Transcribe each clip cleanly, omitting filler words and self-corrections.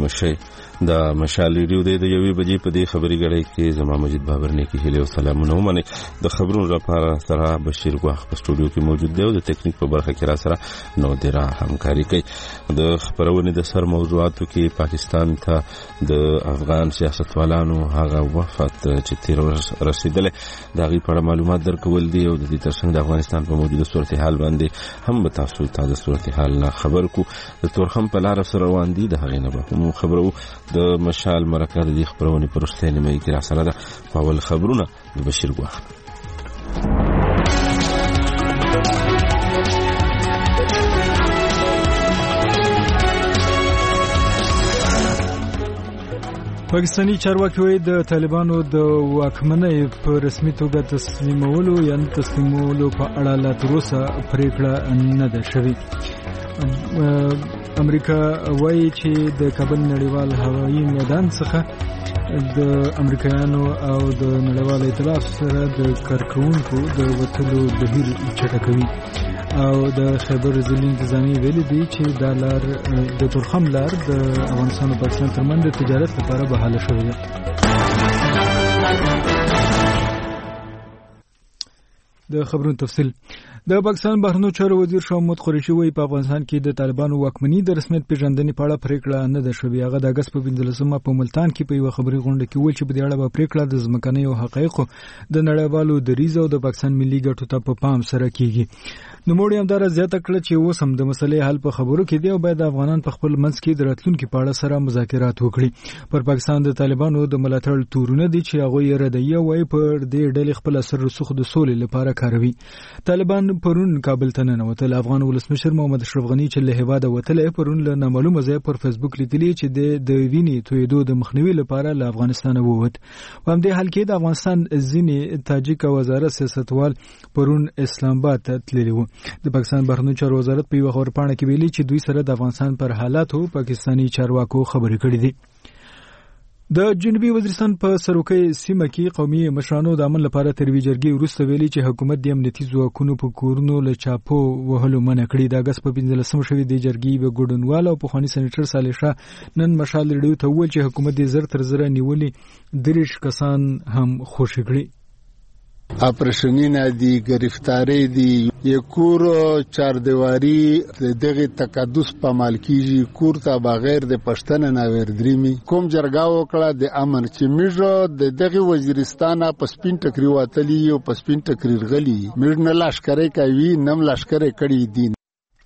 مشي د مشال ریډیو د یوې بجې په دې خبري غړي کې زما مجید بابر نه کې هلي او سلامونه ومنه د خبرونو لپاره سره بشیر غواخ په سټوډیو کې موجود دی او د ټیکنیک په برخه کې را سره نو دیرا همکاري کوي د خبرونې د سر موضوعاتو کې پاکستان ته د افغان سیاستوالانو هغه وفات چې تیر رسیدله دا غي په معلومات درکول دي او د دې ترڅنګ د افغانستان په موجوده صورتحال باندې هم به تاسو ته د صورتحال خبر کو د تورخم په لار سره روان دي د هغې نه به هم خبرو د مشال مرکه د دې خبرونې پر وروستۍ نیمه کې را سره ده په اول خبرونه د بشیر ګواخ. پاکستانی چارواکي وایي د طالبانو د واکمنۍ په رسمي توګه تسلیمولو په اړه لا تر اوسه پریکړه نه ده شوې. امریکا وایي چې د کابل نړیوال هوایي میدان څخه د امریکایانو او د نړیوال ائتلاف سره د کارکونکو د وټلو بهیر چټکوي او د خیبر ضلع انتظامی ویلي دی چې دا لار د تورخم لار د افغانستان او پاکستان ترمنځ د تجارت لپاره بحاله شوې ده. د خبرونو تفصیل د پاکستان بهرنیو چارو وزیر شاه محمود قریشي وایي په افغانستان کې د طالبانو واکمنۍ د رسمیت پیژندنې په اړه پریکړه نه ده شوې. هغه د اگست په 15مه په ملتان کې په یو خبري غونډه کې ویل چې په دې اړه به پریکړه د ځمکنیو حقایقو د نړیوالو دریځ او د پاکستان ملي ګټو ته په پام سره کیږي. نوموړي همدارا زیاته کړه چې اوس هم د مسلې حل په خبرو کې دی او باید افغانان په خپل منځ کې د راتلونکو په اړه سره مذاکرات وکړي. پر پاکستان د طالبانو د ملاتړ تورونه دي چې هغه یې ردیه وایي پر دې ډلې خپل اثر رسوخ د سولې لپاره کاروي. طالبان پرون کابل ته ننوتل. افغان ولسمشر محمد اشرف غنی چې له هیواده وتلی پرون له نامعلومه ځای پر فیسبوک لیدلی چې د وینې تویدو د مخنیوي لپاره له افغانستان ووت. په همدې حال کې د افغانستان ځینې تاجک وزارت سیاستوال پرون اسلام آباد ته تللی وو. د پاکستان بهرنیو چارو وزارت په یو خبرپاڼه کې ویلي چې دوی سره د افغانستان پر حالاتو پاکستانی چارواکو خبرې کړې دي. د جنوبي وزیرستان په سروکي سیمه کې قومي مشرانو د امن لپاره ترویج جرګې وروسته ویلي چې حکومت د امنیتي ځواکونو په کورونو له چاپو وهلو منع کړی. د اگست په 15مه شوې د جرګې به ګډونوال او پخوانی سېنیټر صالح شاه نن مشال ریډیو ته وویل چې حکومت د زر تر زره نیولې 30 کسان هم خوشي کړي. اپریشنی ندی گرفتاری دی یکور چاردیواری دغه تقدس په مال کیږي کور ته بغیر د پښتنه ناویر دریمي کوم جرګه وکړه د امن چې میژو دغه وزیرستان په سپین ټکری واتلی او په سپین ټکری غلی میژ نه لشکره کوي نم لشکره کړي دي.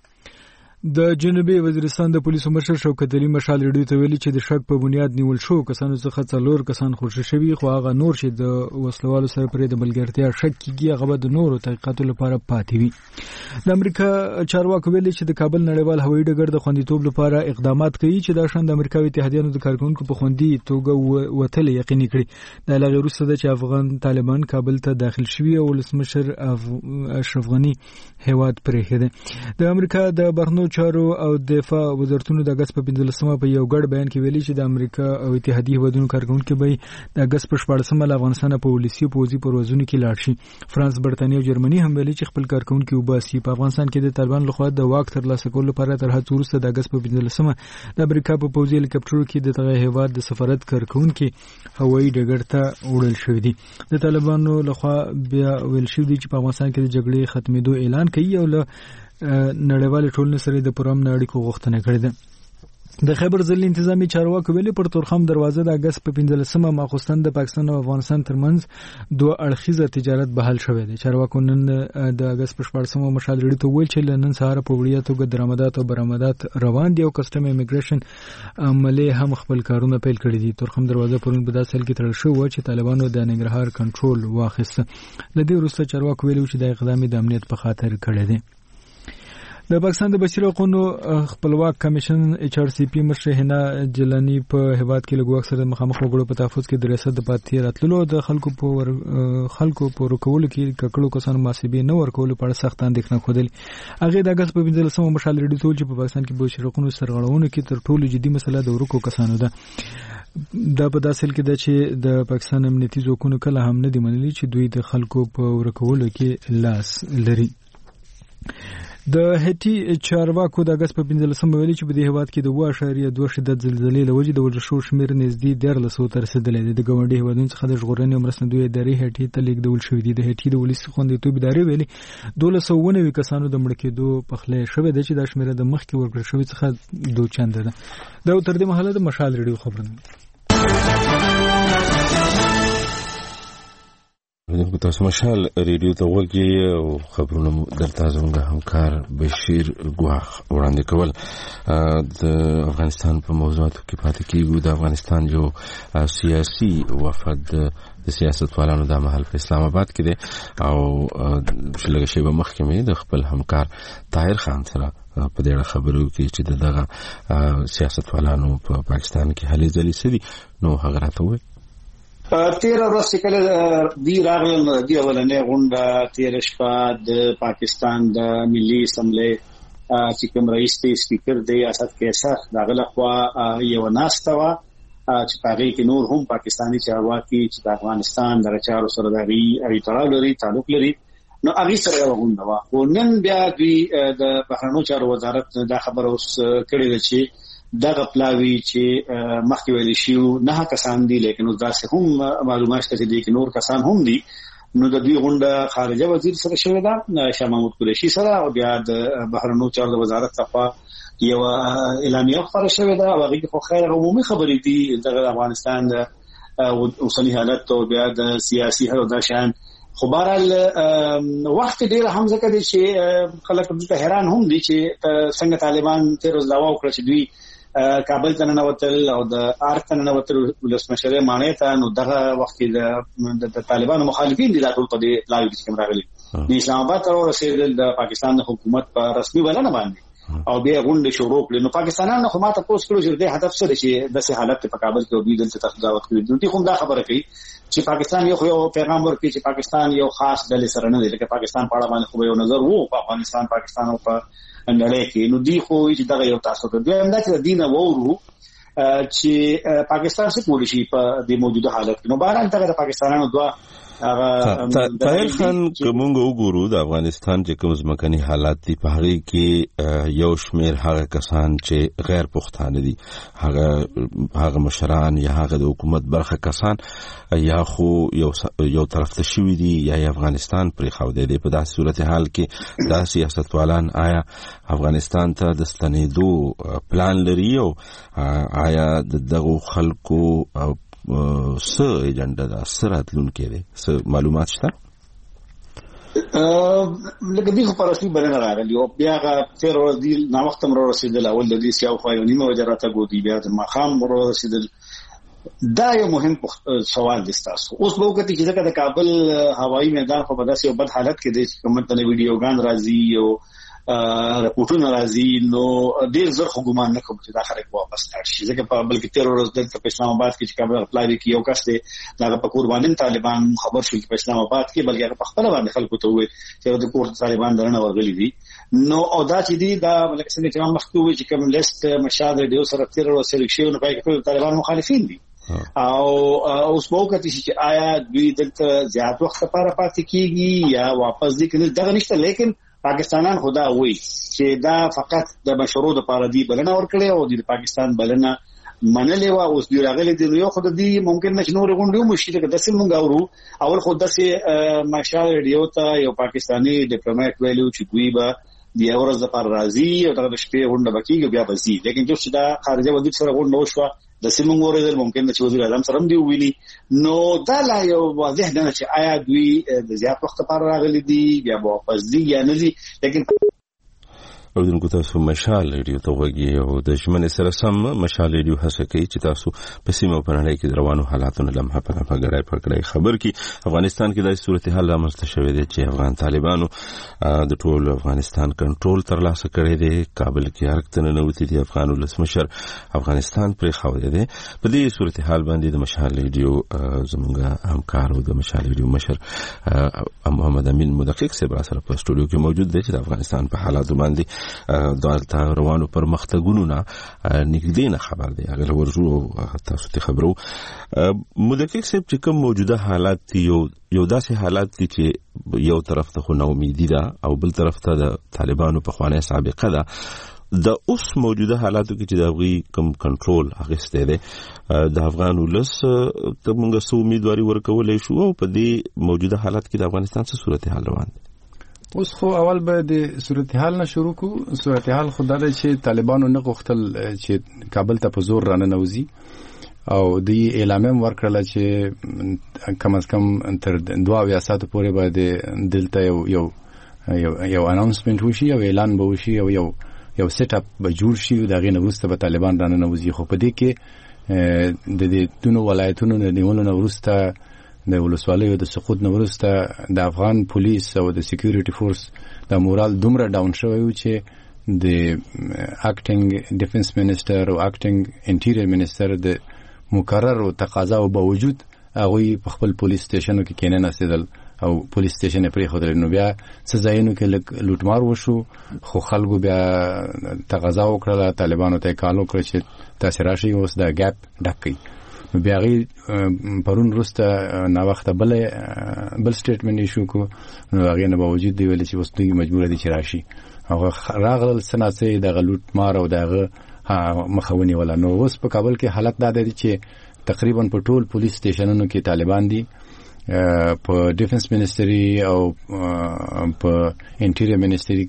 د جنوبي وزیرستان د پولیسو مشر شوکت علي مشال ریډیو ته ویلي چې د شک په بنیاد نیول شو کسانو څخه 4 کسان خوشي شوي خو هغه نور چې د وسلوالو سره پرې د ملګرتیا شک کیږي هغه به د نورو تحقیقاتو لپاره پاتې وي. د امریکا چارواکو ویلي چې د کابل نړیوال هوایي ډګر د خوندیتوب لپاره اقدامات کوي چې د شان د امریکا اتحادیانو د کارکونکو په خوندي توګه وتل یقیني کړي. د لغې وروسته د چې افغان طالبان کابل ته داخل شوي او ولسمشر اشرف غنی هیواد پرې ده. د امریکا د بهرنیو چارو او دفاع وزارتونو د اگست په 15مه په یو ګډ بیان کې ویلي چې د امریکا او اتحادیه هیوادونو کارکونکو به د اگست په 14مه له افغانستان په ولسی پوزي پروازونو کې لاړ شي. فرانس، برتانیې او جرمني هم ویلي چې خپل کارکونکو وباسي. په افغانستان کې د طالبان لخوا د واک ترلاسه کولو لپاره تر هڅو وروسته د اگست په 15مه د امریکا په پوزي هلیکاپټرو کې د دغه هیواد د سفارت کارکونکو هوایي ډګر ته وړل شوی دي. د طالبانو لخوا بیا ویل شوی دی چې په افغانستان کې د جګړې ختمېدو اعلان کوي او له نړیوال ټولنې سره د پرامن اړیکو غوښتنه کړې ده. د خیبر ضلع انتظامی چارواکو ویلي پر تورخم دروازه د اگست په 15مه ماخوستن د پاکستان او افغانستان ترمنځ دوه اړخیزه تجارت بحال شوی دی. چارواکو نن د اگست په 14مه مشال ریډیو ته ویل چې نن سهار په وړیا توګه درآمدات او برآمدات روان دي او کسټم امیګریشن عملې هم خپل کارونه پیل کړي دي. تورخم دروازه پرون په داسې حال کې تړل شو چې طالبانو د ننګرهار کنټرول واخیسته. لدې وروسته چارواکو ویلي چې د اقدام د امنیت په خاطر کړی دی. د پاکستان د بشري حقوقو خپلواک کمیشن HRCP مشر هنا جلانی په هیواد کې لګوک سره مخامخ وګړو په تحفظ کې د ریاست د پاتې راتللو د خلکو په ورکولو کې ککړو کسانو محاسبې نه ورکولو په اړه سخت اندېښنه خوده. هغه د اگست په 15مه مشال ریډیو ته چې په پاکستان کې بشري حقوقو سرغړونو کې تر ټولو جدي مسله د ورکو کسانو ده. دا په داسې حال کې ده چې د پاکستان امنیتي ځواکونو کله هم نه دي منلي چې دوی د خلکو په ورکولو کې لاس لري. د هټي چارواکو د اگست په 15 ویلي چې په دې هیواد کې د 2.2 شدت زلزلې له وجې د وژل شوو شمېر نږدې 1400 ته رسېدلی دی. د ګاونډي هیوادونو څخه د ژغورنې او مرستندویه ادارې هټي ته لیږدول شوي دي. د هټي د ولسي خوندیتوب ادارې ویلي 1290 کسانو د مړه کېدو پخلی شوی دی چې دا شمېره د مخکې ورکړل شوي څخه 2 چنده ده. دا تر دې مهاله د مشال ریډیو خبرونه تاسو مشال ریډیو ته وګورئ او خبرونه درته زموږ همکار بشیر ګواخ وړاندې کول. د افغانستان په موضوعاتو کې پاتې کیږو. د افغانستان یو سیاسي وفد د سیاستوالانو د مهال په اسلام آباد کې دی او شلګه شی به مخکې مې د خپل همکار طاهر خان سره په دې اړه خبرو کې چې دغه سیاستوالانو په پاکستان کې هلې ځلې سدي نو هغه راته وایي 13 ورځې کله دی راغلل دی اولنې غونډه 13 شپه د پاکستان د ملي اسمبلی چې کوم رئیس دی سپیکر دی اسد کیسه داغله خوا یو ناستوا چې هغه کې نور هم پاکستانی چارواکي چې د افغانستان د چارو سره د اړیکې تعلق لري نو هغه سره غونډه وا او نن بیا دوی د بهرنیو چارو وزارت دا خبر اوس کړی دی چې دغه پلاوی چې مخکې ویل شي نه کسان دي لیکن اوس دا هم معلومات شته چې نور کسان هم دي. نو د دوی غونډه خارجه وزیر سره شوې ده شاه محمود قریشي سره او بیا د بهرنیو چارو وزارت څخه یو اعلامیه خبره شوې ده او هغه خو خیر عمومي خبرې دي د افغانستان د اوسنی حالت او بیا د سیاسي حالت د شان خو بهرحال وخت ډیر هم ځکه دي چې خلک د حیران هم دي چې څنګه طالبان تر اوسه داوا وکړه چې دوی کابل ته ننوتل او د ارت ته ننوتل ولسمشر مانې ته نو دغه وخت د طالبانو مخالفین دي راټول په دې پلاوی کې کوم راغلي د اسلام آباد تر رسیدل د پاکستان حکومت په رسمي بلنه باندې او بیا غونډه شروع کړي. نو پاکستانانو خو ماته پوسټ کړو چې د هدف څه دی چې داسې حالت په کابل کې دوی دلته تخداوت کړي. دوی کوم دا خبره کوي چې پاکستان یو پیغام ورکړي چې پاکستان یو خاص ډلې سره نه دی لکه پاکستان په اړه باندې خو یو نظر وو په افغانستان او په نړۍ کې. نو دی خو چې دغه یو تاسو ته دوی هم دا چې دینه وورو چې پاکستان څخه کولی شي په دې موجوده حالت کې. نو بهرحال دغه پاکستانانو دوه طاهر خان کومه وګورو د افغانستان چې کوم ځمکني حالات دي په هغه کې یو شمیر هغه کسان چې غیر پښتانه دي هغه مشران یا هغه د حکومت برخه کسان یا خو یو طرف ته شوی دي یا افغانستان پرې خو دی په داسې صورتحال کې د سیاستوالان آیا افغانستان ته د ستنېدو پلان لري او آیا دغه خلکو څه ایجنډا ده سراتلون کې دي څه معلومات شته لکه دغه پرستی بلنه راغلی او بیا تیر ورځ دی نا وخت مر رسیدل اول د دې سیاو خو نیمه وجراته ګودي بیا د مخام مر رسیدل. دا یو مهم سوال دي تاسو اوس به وکړئ چې ځکه د کابل هوایي میدان په داسې یو بد حالت کې دی چې کومه د ویډیوګان راځي او رپورټونه راځي نو ډیر زر خو ګمان نه کوم چې دا خلک واپس لاړ شي ځکه په بلکې تیر ورځ د اسلام آباد کې چې کابل اپلای کې یو کس دی دا په قربانین طالبان خبر شو چې په اسلام آباد کې بلکې په خپل باندې خلکو ته وي چې د کور طالبان درنه ورغلي دي. نو او دا چې دی دا بلکې څنګه چې مخکې وي چې کوم لیست مشاهد ډیو سره تیر ورځ سلیکشن نه پای کې طالبان مخالفین دي او اوس مو کتي چې آیا دوی دلته زیات وخت لپاره پاتې کیږي یا واپس دي کنه دغه نشته. لیکن پاکستانان خدا وایي چې دا فقط د مشروع لپاره دی بلنه ورکړي او د پاکستان بلنه منلې و اوس دی راغلي دی یو خدای دی ممکن نشنور غونډو مشکل کې داسې مونږ اورو اول خو داسې مشال ریډیو ته یو پاکستانی ډیپلوماټ ویلو چې دوی به د اورز لپاره راځي او دغه شپې غونډه بکیږي بیا بزي. لیکن چې دا خارجه وزیر سره غونډه وشوه د سیمون ورېدل ممکن چې وزیر اعظم سره هم دی ویلي. نو دا لا یو واضح نه چې آیا دوی د زیات وخت لپاره راغلي دي یا واپس دي یا نه دي. لیکن او دغه تاسو مشال ریډیو ته وګورئ او د ژمنې سره سم مشال ریډیو هڅه کوي چې تاسو په سیمه په نړۍ کې روانو حالاتونو لمحه په لمحه غړای پکړای خبر کی افغانستان کې د صورتحال رامنځته شوې ده چې افغان طالبانو د ټول افغانستان کنټرول ترلاسه کړی دی. کابل کې حرکتونه نوتی دي افغان ولسمشر افغانستان پرې خو دی. په دې صورتحال باندې د مشال ریډیو زموږ همکارو د مشال ریډیو مشر محمد امین مدقق صاحب سره په سټوډیو کې موجود دی چې د افغانستان په حالاتو باندې د روانو پرمختګونو نه نږدې نه خبر دی. هغه ورجو تاسو ته خبرو مدقق صاحب چې کوم موجوده حالات یو داسې حالات دي چې یو طرف ته خو ناامیدي ده او بل طرف ته د طالبانو په خوانه سابقه ده. د اوس موجوده حالاتو کې چې د هغوی کوم کنټرول اخیستی دی د افغان ولس ته موږ څه امیدواري ورکولی شو او په دې موجوده حالات کې د افغانستان څه صورتحال روان دی؟ اوس خو اول به د صورتحال نه شروع کو. صورتحال خو دا دی چې طالبانو نه غوښتل چې کابل ته په زور راننوځي او دوی اعلامیه ورکړله چې کم از کم تر 2 ساعتو پورې به دلته یو اناونسمنت وشي او اعلان به وشي او یو سیټ اپ به جوړ شي او دغه نه وروسته به طالبان راننوځي. خو په دې کې د دې دونو ولایتونو د نیولو نه وروسته د ولسوالیو د سقوط نه وروسته د افغان پولیس او د سکیورټي فورس د مورال دومره ډاون شوی و چې د اکټینګ ډیفنس منسٹر او اکټینګ انټیریر منسٹر د مقرر تقاضاو باوجود هغه په خپل پولیس سټیشنو کې کېناستل او پولیس سټیشن پرې خودل. نو بیا څه ځایونو کې لوټمار وشو خو خلکو بیا تقاضا وکړه طالبانو ته کالو کړ چې تاسو راشي اوس دا ګاپ ډک کړئ. نو بیا غي پرون وروسته نا وخت بل سټیټمنټ ایشو کو. نو هغه نه باوجود دی ویل چې اوس دوی مجبور دي چې راشي. هغه راغل سناسه د لوټمار او دغه مخاوني ولا. نو اوس په کابل کې حالت دا دی چې تقریبا په ټول پولیس سټیشنونو کې طالبان دي. په ډیفنس منسټری او په انټیریر منسټری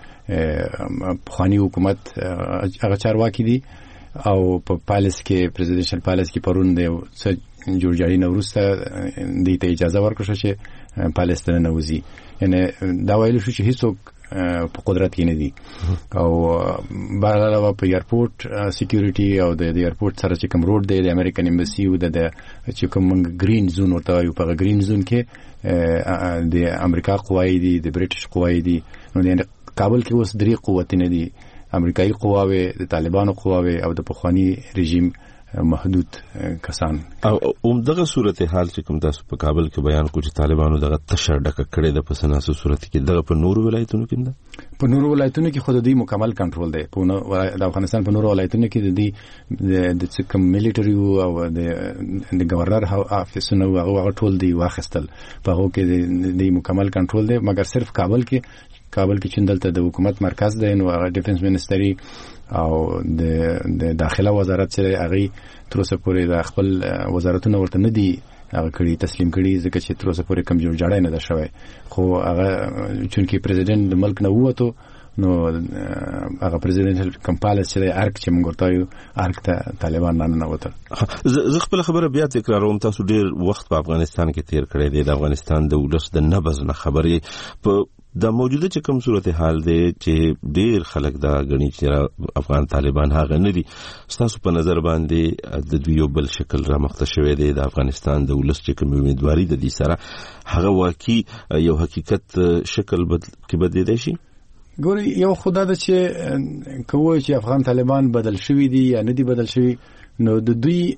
کې خواني حکومت هغه چارواکي دي او په پالیس کې پریزیدنشل پالیس کې پرون د جوړجاړي نه وروسته د ته اجازه ورکړه چې پالیس ته نه وځي. یعنی دا ویل شو چې هیڅوک په قدرت کې نه دي او بهرحال په ایرپورټ سکیورټي او د ایرپورټ سره چې کوم روډ دی د امریکن ایمبسی او د چې کوم گرین زون ورته یو په گرین زون کې د امریکا قواوی دي د بریټیش قواوی دي. نو د کابل کې اوس 3 قوتونه دي، امریکایي قواوی، د طالبانو قواوی او د پخوانی رژیم محدود کسان. او دغه صورتحال چې کوم تاسو په کابل کې بیان کو چې طالبانو دغه تشر ډکه کړې د پسناسو صورت کې دغه په نورو ولایتونو کې ده. په نورو ولایتونو کې خود دې مکمل کنټرول دی. په افغانستان په نورو ولایتونو کې د کوم ملټری او د گورنر افیسونه هغه ټول دی واخستل، په هغه کې د مکمل کنټرول دی. مګر صرف کابل کې چې دلته د حکومت مرکز دی نو هغه ډیفنس منسټری او د داخله وزارت سره هغه تر اوسه پورې د خپل وزارتونو ورته نه دي هغه کړي تسلیم کړي، ځکه چې تر اوسه پورې کم جوړ جاړی نه ده شوی. خو هغه چونکی پریزیدنت د ملک نه ووتو نو هغه پریزیدنټل کمپالیس چې ارک چې موږ ورته یو ارک ته طالبان نه وتل. زه خپل خبره بیا تکراروم، تاسو ډیر وخت په افغانستان کې تیر کړی دی، د افغانستان د ولس د نبض نه خبرې په د موجوده چې کوم صورتحال دی چې ډیر خلک دا غني چې افغان طالبان هغه نه دي. تاسو په نظر باندې د دوی بل شکل را مخته شوی دی د افغانستان د ولس چې کوم امیدواري د دې سره هغه واقعي یو حقیقت شکل کې بدلیدای شي؟ ګوري یو خدای د چې کوی چې افغان طالبان بدل شوی دي یا نه دي بدل شوی، نو د دوی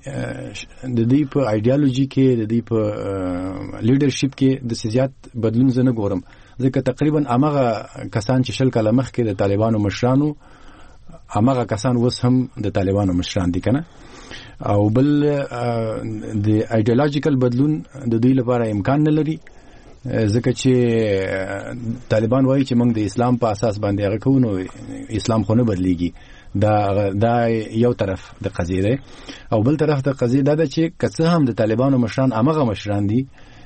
په ایډیالوژي کې د دوی په لیډرشپ کې د سیاست بدلون زنه ګورم، ځکه تقریبا امغه کسان چې شل کاله مخکې د طالبانو مشرانو امغه کسان اوس هم د طالبانو مشران دي کنه. او بل د ایډیالوژیکل بدلون د دوی لپاره امکان نه لري، ځکه چې طالبان وایي چې موږ د اسلام په اساس باندې هغه کوو، نو اسلام خو نه بدلیږي. دا یو طرف د قضیه ده. او بل طرف د قضیه ده چې کڅه هم د طالبانو مشران امغه مشران دي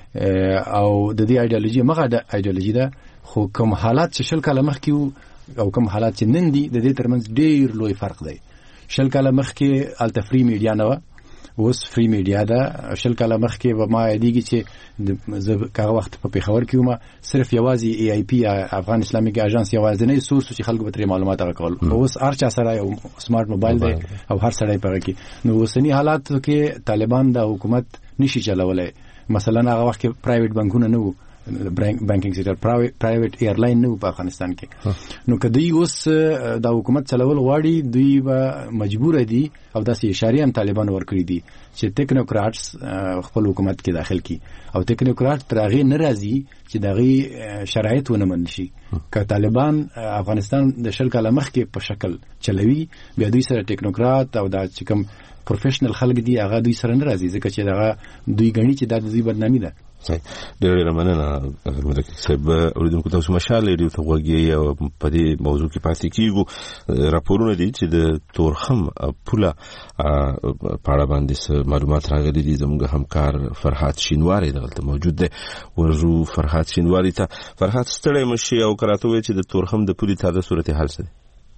او د دې ایډیالوژي مغه د ایډیالوژي ده، خو کوم حالات چې شل کاله مخکې او کوم حالات چې نن دي د دې ترمنځ ډیر لوی فرق دی. شل کاله مخکې التفری میډیا نه و، اوس فری میډیا ده. شل کاله مخکې به ما یادېږي چې کاغه وخت په پیښور کې ومه صرف یوازې ای آی پی افغان اسلامیک اژانس یوازینی سورس چې خلکو به ترې معلومات راکول. اوس هر چا سره یو سمارټ موبایل دی او هر سړی پغه کې. نو اوسنی حالات کې طالبان د حکومت نشي چلولای. مثلا هغه وخت کې پرایویټ بانکونه نه وو، بانکینګ سیکټر پرایویټ ایرلاین نه په افغانستان کې. نو کدی اوس د حکومت چلول غواړي دوی به مجبور دي او داسې اشاره هم طالبان ورکړي دي چې ټیکنوکراتس خپل حکومت کې داخل کی او ټیکنوکرات ترغه ناراضي چې دغه شرایط ونه منل شي. که طالبان افغانستان د شل کاله مخکې په شکل چلوي بیا دوی سره ټیکنوکرات او د چې کوم پروفیشنل خلک دي هغه دوی سره ناراضي ځکه چې دغه دوی غني چې د دوی بدنامي ده. ډېر مننه ملک صاحب. اوریدونکو تاسو مشال ریډیو ته وګورئ او په دې موضوع کې پاتې کیږو. راپورونه دي چې د تورخم پوله په اړه باندې معلومات راغلي دي. زموږ همکار فرحات شینواری دلته موجود دی. ورجو فرحات شینواری ته. فرحات ستړی مشي او کراته وي چې د تورخم د پولې تازه صورتحال څه دی؟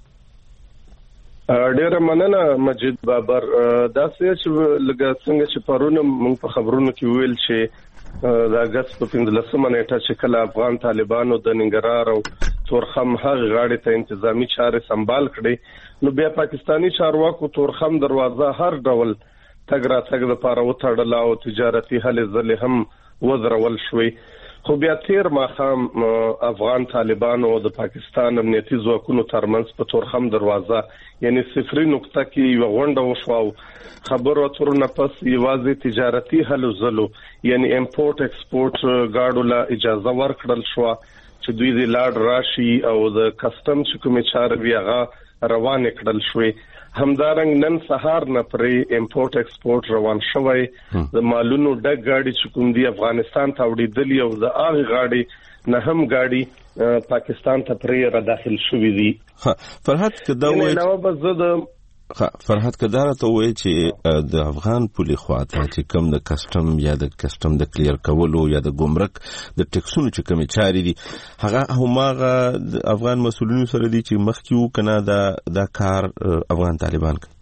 ډېر مننه مجید بابر. دا چې لږه څنګه چې پرونه موږ په خبرونو کې ویل چې د اگست په 15 نیټه چې کله افغان طالبانو د ننګرهار او تورخم هغه غاړې ته انتظامی چارې سمبال کړې نو بیا پاکستانی چارواکو تورخم دروازه هر ډول تګ راتګ لپاره وتړله او تجارتي هلې ځلې هم وزرول شوې. خو بیا تیر ماښام افغان طالبانو او د پاکستان امنیتي ځواکونو ترمنځ په تورخم دروازه یعنی صفري نقطه کې یو غونډه وشوه. خبرو اترو نه پس یوازې تجارتي هلو ځلو یعنی امپورټ ایکسپورټ گاډو لا اجازه ورکړل شو چې دوی د لاډ راشي او د کسٹم چې کومې چارې وی هغه روان کړل شوې. همدارنګ نن سهار نه پرې امپورټ ایکسپورټ روان شوی. د مالونو ډک گاډي چې کوم دی افغانستان ته وړي او د هغه غاډي نه هم گاډي پاکستان ته پرې را داخل شوې دي. فرحت کدا وایي نو بس زه فرحت کدار ته وایي چې د افغان پولی خواته چې کوم د کسٹم یا د کسٹم د کلیر کولو یا د ګمرک د ټیکسونو چې کومې چارې دي هغه هماغه د افغان مسؤلینو سره دي چې مخکې کنه دا کار افغان طالبان کوي.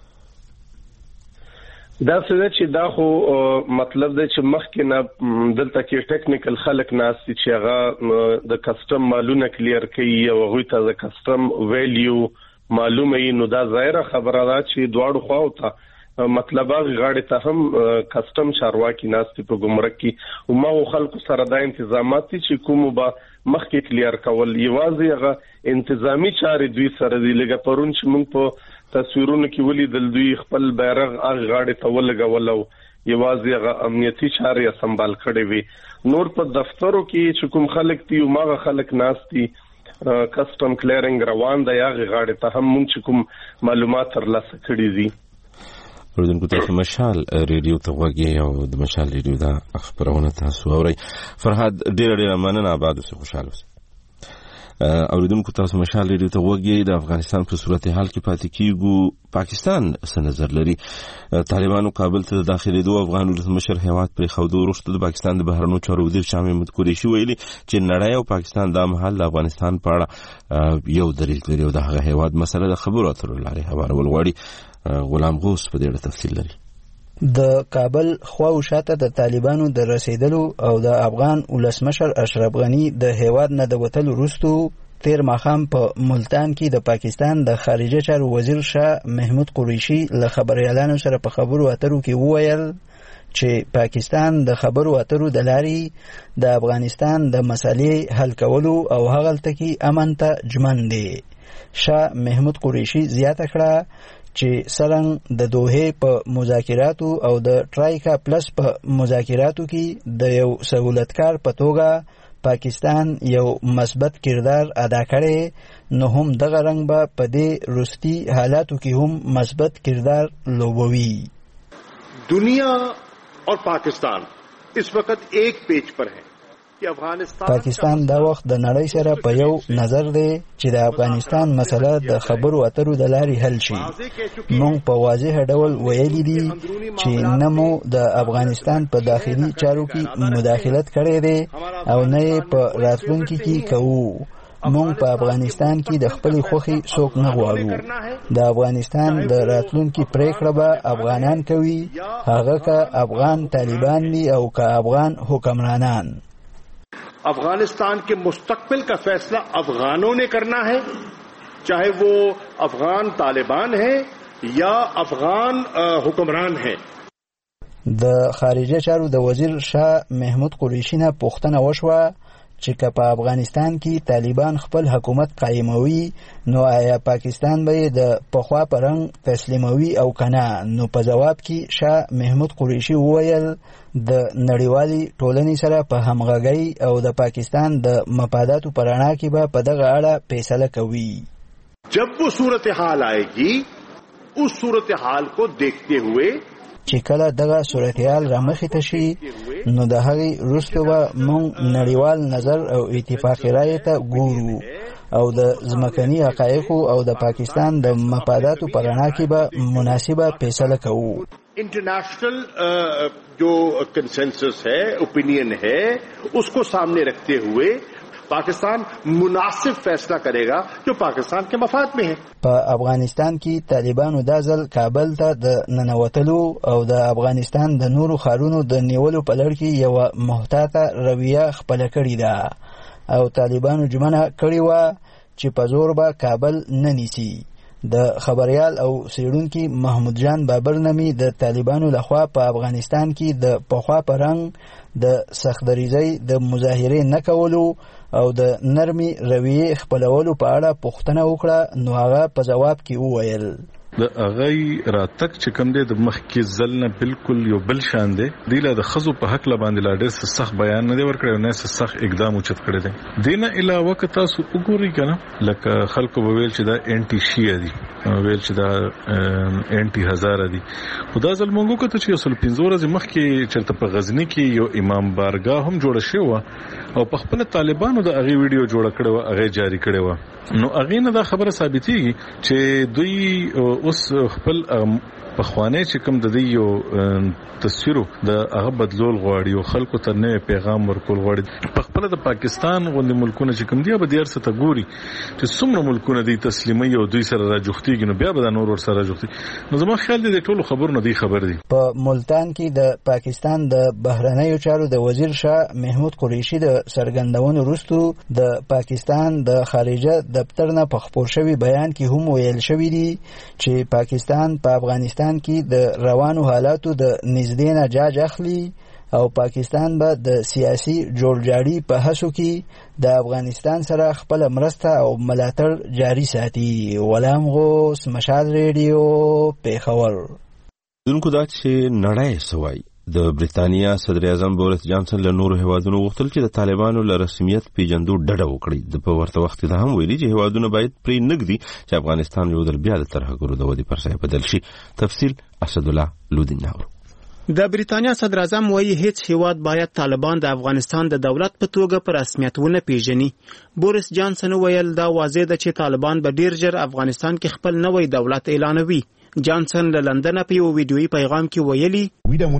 دا څه چې دا خو مطلب دی چې مخکې نه دلته کې ټیکنیکل خلک ناست چې هغه د کسٹم مالونه کلیر کوي او هغه ته د کسٹم ویلیو معلومه ای. نو دا ظاهره خبره ده چې دواړو خواو ته مطلب هغه غاړي ته هم کسٹم چارواکي ناست په ګمرک کې او ما خلکو سره دا انتظامات چې کوم به مخکې کلیر کول یوازې هغه انتظامی چارې دوی سره دی. لکه پرون چې موږ په تصویرونو کې ولیدل دوی خپل بیرغ هغه غاړي ته ولګول او یوازې هغه امنیتي چارې سمبال کړې وي. نور په دفترو کې چې کوم خلک دي او ماغه خلک ناست دي کسٹم کلیرینګ روان دی هغه غاړي ته هم موږ چې کوم معلومات ترلاسه کړي دي. اوریدونکو تاسو مشال ریډیو ته وګورئ او د مشال ریډیو دا خبرونه تاسو اورئ. فرحات ډېر مننه آباد اوسئ خوشاله اوسئ. اوریدونکو تاسو مشال ریډیو ته وګورئ. د افغانستان په صورتحال کې پاتې کیږو. پاکستان څه نظر لري؟ طالبانو کابل ته داخلي دوه افغان ولسمشر هیواد پر خودو وروسته د پاکستان د بهرنیو چارو وزیر شاه محمود قریشي ویلي چې نړۍ او پاکستان د محل د افغانستان په اړه یو دریځ لري او د هغه هیواد مسله د خبرو اترو لارې هوارول غواړي. غلام غوث په دې اړه تفصیل لري. د کابل خوا او شاته د طالبانو د رسیدلو او د افغان ولسمشر اشرف غنی د هیواد نه د وتلو وروسته تیر ماښام په ملتان کې د پاکستان د خارجه چارو وزیر شاه محمود قریشي له خبريالانو سره په خبرو اترو کې وویل چې پاکستان د خبرو اترو د لارې د افغانستان د مسالې حل کولو او هغه تکي امن ته ژمن دی. شاه محمود قریشي زیاته کړه چې سرنګ د دوحه په مذاکراتو او د ټرایکا پلس په مذاکراتو کې د یو سہولتکار په توګه پاکستان یو مثبت کردار ادا کړي نو هم دغه رنګ به په دې رستی حالاتو کې هم مثبت کردار لوبوي. دنیا اور پاکستان اس وقت ایک پیج پر ہے. پاکستان دا وخت د نړۍ سره په یو نظر دی چې د افغانستان مسله د خبرو اترو د لارې حل شي. موږ په واضح ډول ویلي دي چې نه مو د افغانستان په داخلي چارو کې مداخلت کړی دی او نه یې په راتلونکي کې کوو. موږ په افغانستان کې د خپل خوخي څوک نه غواړو. د افغانستان د راتلونکي پریکړه به افغانان کوي، هغه که افغان طالبان دي او که افغان حکمرانان. افغانستان کے مستقبل کا فیصلہ افغانوں نے کرنا ہے، چاہے وہ افغان طالبان ہیں یا افغان حکمران ہیں. د خارجه چارو د وزیر شاه محمود قریشي نه پوښتنه وشوه چې که په افغانستان کې طالبان خپل حکومت قایموي نو آیا پاکستان به د پخوا په رنګ تسلیموي او کنه. نو په جواب کې شاه محمود قریشي وویل د نړیوالي ټولنې سره په همغږۍ او د پاکستان د مفاداتو په رڼا کې به په دغه اړه فیصله کوي. जब वो सूरत हाल आएगी उस सूरत हाल को देखते हुए چې کله دغه صورتحال رامخې ته شي نو د هغې وروسته به موږ نړیوال نظر او اتفاقي رایې ته ګورو او د ځمکني حقایقو او د پاکستان د مفاداتو په رڼا کې به مناسبه فیصله کوو. इंटरनेशनल जो कंसेंसस है, ओपिनियन है, उसको सामने रखते हुए पाकिस्तान मुनासिब फैसला करेगा जो पाकिस्तान के मफाद में है. په افغانستان کې طالبانو دا ځل کابل ته د ننوتلو او د افغانستان د نورو ښارونو د نیولو په لړ کې یوه محتاطه رویه خپله کړې ده او طالبانو ژمنه کړې وه چې په زور به کابل نه نیسي. د خبریال او څېړونکي محمود جان بابر نمی د طالبانو لخوا په افغانستان کې د پخوا په رنګ د سختدریزۍ د مظاهرې نه کولو او د نرمي رویې خپلولو په اړه پوښتنه وکړه نو هغه په جواب کې وویل د اغای راتک چې کوم دی د مخکې ځل نه بالکل یو بل شان دی. دی له د ښځو په حق باندې لا ډېر سخت بیان نه دی ورکړی او نه سخت اقدام اوچت کړی دی. دې نه علاوه که تاسو وګورئ که نه لکه خلکو به ویل چې دا انټي شیعه دي، ویل چې دا انټي هزاره دي. خو دا ځل مونږ وکړو چې 15 ورځې مخکې چېرته په غزني کې یو امام بارګاه هم جوړه شوې وه او په خپله طالبانو د هغې ویډیو جوړه کړې وه، هغې جاري کړې وه. نو هغې نه دا خبره ثابتېږي چې دوی اوس خپل پخوانی چې کوم د دې یو تصویرو د هغه بدلول غواړي او خلکو ته نوی پیغام ورکول غواړي. په خپل د پاکستان غوندې ملکونه چې کوم دی به دیر څه ته ګوري چې څومره ملکونه دی تسلیمي او دوی سره راجوختيږي نو بیا به د نور ور سره راجوختي. نو زما خیال دی د ټولو خبرونه دی خبر دی. په ملتان کې د پاکستان د بهرنیو چارو د وزیر شاه محمود قریشي د څرګندونو وروسته د پاکستان د خارجه دفتر نه په خپور شوی بیان کې هم ویل شوی دی چې پاکستان په افغانستان کې د روانو حالاتو د نږدې نه جاج اخلي او پاکستان به د سیاسي جوړجاړي په هڅو کې د افغانستان سره خپل مرسته او ملاتړ جاري ساتي. غلام غوث، مشال ریډیو، پیښور. دونکو دا چې نړۍ سوای د بریتانیا صدر اعظم بوریس جانسن له نورو هیوادونو غوښتل چې د طالبانو له رسمیت پیژندو ډډه وکړي. د په ورته وخت کې هم ویلي چې هیوادونه باید پرې نږدي چې افغانستان یو ځل بیا د ترهګرو د ودې پر ځای بدل شي. تفصیل اسدالله لودین ناور. د بریتانیا صدر اعظم وایي هیڅ هیواد باید طالبان د افغانستان د دولت په توګه په رسمیت ونه پیژني. بوریس جانسن ویل دا واضح ده چې طالبان به ډیر ژر افغانستان کې خپل نوی دولت اعلانوي. جانسن له لندن په یو ویډیويي پیغام کې ویلي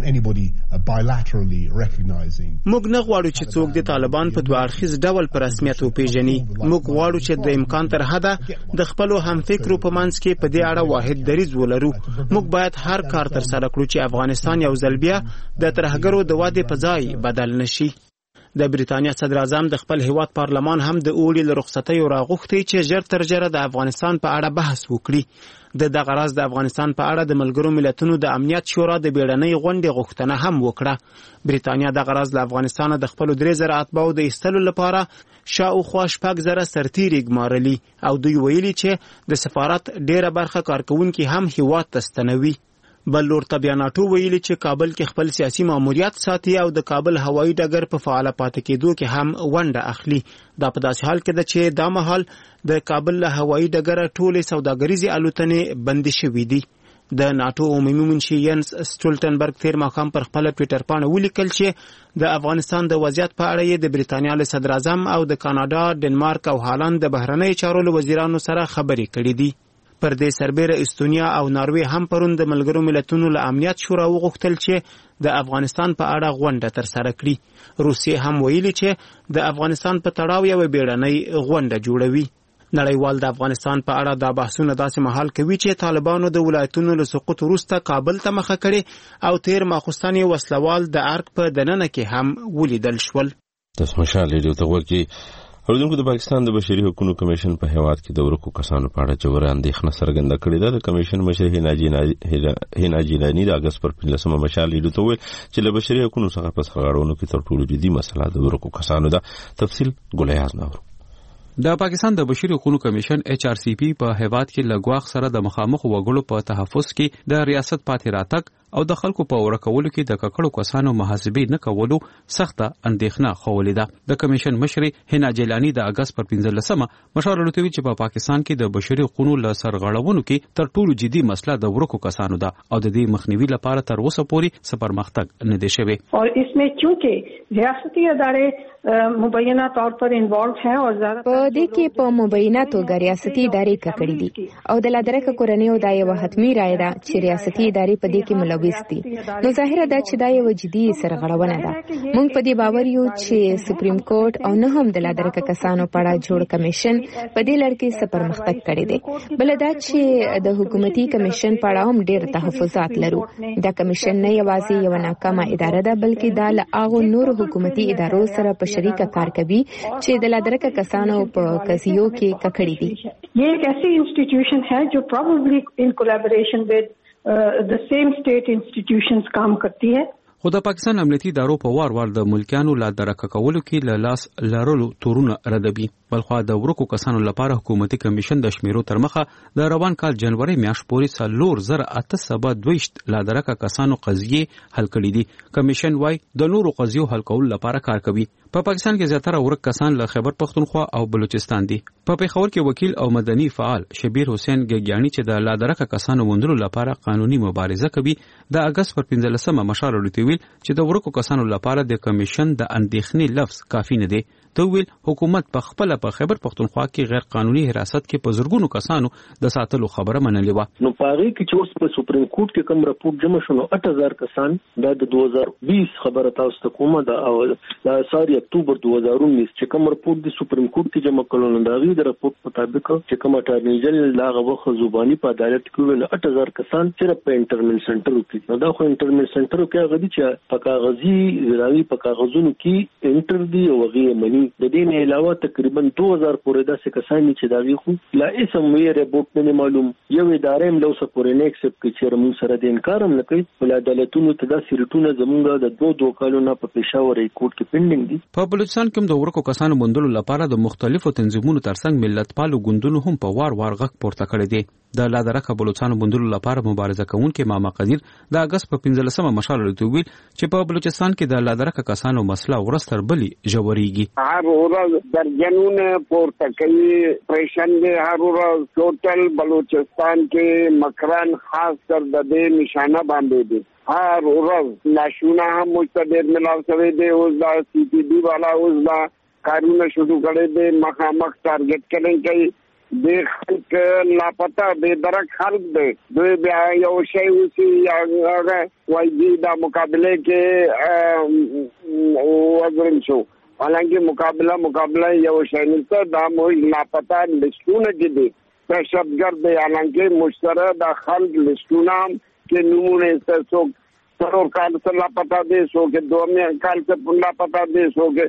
موږ نه غواړو چې څوک د طالبان په دوه اړخیز ډول په رسمیت وپیژني. موږ غواړو چې د امکان تر حده د خپلو همفکرو په منځ کې په دې اړه واحد دریځ ولرو. موږ باید هر کار تر سره کړو چې افغانستان یو ځل بیا د ترهګرو د ودې په ځای بدل نشي. د بریتانیا صدر اعظم د خپل هیواد پارلمان هم د اوړي له رخصتۍ راغوښتي چې ژر تر ژره د افغانستان په اړه بحث وکړي. دغه راز د افغانستان په اړه د ملګرو ملتونو د امنیت شورا د بیړنۍ غونډې غوښتنه هم وکړه. بریتانیا دغه راز له افغانستان د خپل 3000 اتباعو د ایستلو لپاره شاوخوا 6000 سرتیري ګمارلي او دوی ویلي چې د سفارت ډیره برخه کارکونکي هم هیواد ته ستنوي. بل لور ته بیا ناټو ویلي چې کابل کې خپل سیاسي ماموریت ساتي او د کابل هوایي ډګر په فعال پاتې کېدو کې هم ونډه اخلي. دا په داسې حال کې ده چې دا مهال د کابل له هوایي ډګره ټولې سوداګریزې الوتنې بندې شوې دي. د ناټو عمومي منشي ینس سټولټنبرګ تیر ماښام پر خپل ټویټر باندې ولیکل چې د افغانستان د وضعیت په اړه یې د بریتانیا له صدر اعظم او د کاناډا، ډنمارک او هالند د بهرنۍ چارو له وزیرانو سره خبرې کړې دي. پر دې سربېره استونیا او ناروې هم پرون د ملګرو ملتونو له امنیت شورا وغوښتل چې د افغانستان په اړه غونډه ترسره کړي. روسیې هم ویلي چې د افغانستان په تړاو یوه بیړنۍ غونډه جوړوي. نړیوال د افغانستان په اړه دا بحثونه داسې مهال کوي چې طالبانو د ولایتونو له سقوط وروسته کابل ته مخه کړې او تیر ماخوستن یې وسلوال د ارګ په دننه کې هم ولیدل شول. تاسو مشال ریډیو ته وګورئ. اوریدونکو د پاکستان د بشري حقوقو کمیشن په هیواد کې د ورکو کسانو په اړه جوړه اندېښنه څرګنده کړې ده. د کمیشن مشر هینا جیلانی د اگست پر 15 مشال لیدو ته ویل چې له بشري حقوقو څخه په سرغړونو کې تر ټولو جدي مسله د ورکو کسانو ده. تفصیل ګولیاز نور. د پاکستان د بشري حقوقو کمیشن HRCP په هیواد کې لګواخ سره د مخامخ وګړو په تحفظ کې د ریاست پاتې راتګ او د خلکو په ورکولو کې د ککړو کسانو محاسبه نه کولو سخته اندېښنه خولې ده. د کمیشن مشر هینا جیلانی د اگست پر 15 مشال لوټوي چې په پاکستان کې د بشري حقوقو له سرغړونو کې تر ټولو جدي مسله د ورکو کسانو ده او د دې مخنیوي لپاره تر اوسه پورې سپرمختګ نه دی شوی. اور اسمه چونکه ریاستي ادارې مبینہ طور پر انوالو ہیں اور زیادہ په دې کې په مبینہ توګه ریاستي ادارې ککړې دي او د لادرکه کورنیو د یو حتمی رائے ده چې ریاستي ادارې په دې کې ملوث دي. نو ظاهره ده چې دا یو جدي سرغړونه ده. موږ په دې باور یو چې سپریم کورټ او نه هم د لادرکه کسانو په اړه جوړ کمیشن په دې لړ کې سپرمختګ کړی دی. بل دا چې د حکومتي کمیشن په اړه هم ډېر تحفظات لرو. دا کمیشن نه یوازې یو ناکامه اداره ده بلکې دا له هغو نورو حکومتي ادارو سره په شریکه کار کوي چې د لادرکه کسانو په قضیو کې ککړې دي. یہ ایک ایسی انسٹیٹیوشن ہے جو پروبلی ان کولیبوریشن ود the same state institutions کام کرتی ہے. خو د پاکستان امنیتي ادارو په وار د ملکیانو لا درک کولو کې له لاس لارلو تورونه ردبي. بلخو د ورکو کسانو لپاره حکومتي کمیشن د شمیرو تر مخه د روان کال جنوري میاشت پورې 4822 لا درک کسانو قضیې حل کړې دي. کمیشن وايي د نورو قضیو حل کولو لپاره کار کوي. په پاکستان کې زیاتره ورک کسان له خیبر پختونخوا او بلوچستان دي. په پیښور کې وکیل او مدني فعال شبیر حسین ګګیانی چې د لا درک کسانو موندلو لپاره قانوني مبارزه کوي د اگست پر 15 مشال لري چې د ورکو کسانو لپاره د کمیشن د اندېښنې لفظ کافي نه دی. ته ویل حکومت په خپل په خیبر پختونخوا کې غیر قانوني حراست کې په زرګونو کسانو د ساتلو خبره منلې و. نو پاره کې چې اوس په سپریم کورټ کې کوم راپور جمع شونه 8000 کسان د 2020 خبره تاسو ته کومه ده او د ساری اکتوبر 2019 چې کوم راپور د سپریم کورټ کې جمع کړل نو دا وی د راپور مطابق چې کوم اټارنی جنرال لاغه وخت زبانی په عدالت کې ول 8000 کسان صرف په انټرمنټ سنټر کې نو دا خو انټرمنټ سنټر کې غدي چې په کاغذي زراوی په کاغذونو کې انټر دی او غیر منی د دې نه علاوه تقریبا 2000 پورې داسې کسان چې دا وی خو لا اسم وی رپورټ نه معلوم یو ادارې هم لوسه پورې نه اکسپټ کوي چې موږ سره د انکار هم نه کوي ول عدالتونو ته دا سیرټونه زمونږ د 2 کالونو په پېښور کورټ کې پینډینګ دي. په بلوچستان کې د ورکو کسانو موندلو لپاره د مختلفو تنظیمونو ترڅنګ ملتپالو ګوندونو هم په وار غږ پورته کړی دی. د لادرکه بلوچستان موندلو لپاره مبارزه کوونکې ماما قدیر د اگست په 15 مشال لري ویل چې په بلوچستان کې د لادرکه کسانو مسله ورستر بلی جوړیږي. هر ورځ درجنونه پورته کوي پریشن دي. هر ورځ ټوټل بلوچستان کې مکران خاص کر د دې نشانه باندې دي. هر ورځ لاشونه هم مستدیر ملاو شوی دی. اوس دا CPD والا اوس دا کارونه شروع کړي دي. مخامخ ټارګټ کړي کوي د خلک لاپتا به درک خلک دی. دوی بیا یو شی وسی هغه وایي دا مقابله کې وزرم شو حالانکه مقابله یو شی نشته. دا مو لاپتا لستونه دي دهشتګرد دی. حالانکه مشترک د خلک لستونه کې نمونه څو څلور کال څخه لاپتا دي سو کې دوه کال څخه لاپتا دي سو کې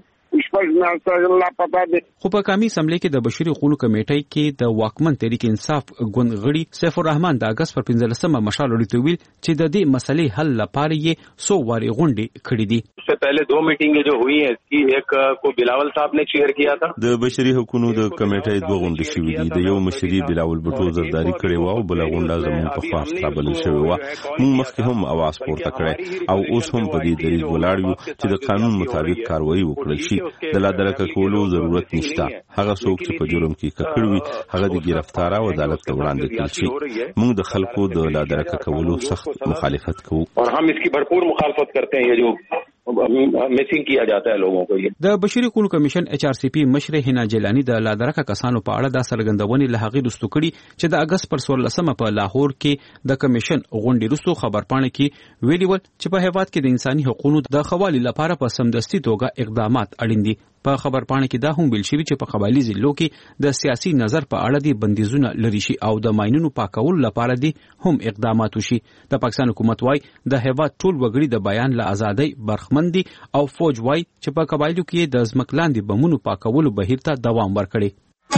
خو په قومي اسمبلی کې د بشري حقوقو کمیټې کې د واکمن تحریک انصاف ګوند غړي سیف الرحمن د اگست پر 15 مشال لري ویل چې د دې مسلې حل لپاره یې 100 واري غونډې کړې دي. इससे पहले 2 मीटिंगें जो हुई हैं इसकी एक को बिलावल साहब ने चेयर किया था. د بشري حقوقو د کمیټې 2 غونډې شوې دي. د یو مشري بلاول بټو زرداری کړي و او بل غونډه زموږ په خاص قابل شوی و. موږ مخکې هم आवाज پورته کړی او اوس هم په دې دلیل ولاړ یو چې د قانون مطابق کاروایی وکړل شي. د لادرکه کولو ضرورت نشته. هغه څوک چې په جرم کې ککړ وي هغه د گرفتار او عدالت ته وړاندې کړل شي. موږ د خلکو د لادرکه کولو سخت مخالفت کوو और हम इसकी भरपूर मुखालफत करते हैं. ये जो میسینګ کیا جاتا ہے لوگوں کو. د بشري حقوقو کمیشن HRCP مشر هینا جیلانی د لادرکه کسانو په اړه د سرګندونې له هغې رستو کړي چې د اگست پر 16 په لاهور کې د کمیشن غونډې رستو خبرپاڼه کې ویلي ول چې په هیواد کې د انساني حقوقو د خوالي لپاره په سمدستي توګه اقدامات اړین دي. په خبرپاڼه کې دا هم ویل شوی چې په قبایلی ضلعو کې د سیاسي نظر په اړه د بندیزونه لري شي او د ماینونو پاکولو لپاره دي هم اقدامات وشي. د پاکستان حکومت وايي د هیواد ټول وګړي د بیان له ازادۍ برخمن دي او فوج وايي چې په قبایلو کې د ځمکلاندې بمونو پاکولو بهیر ته دوام ورکړي.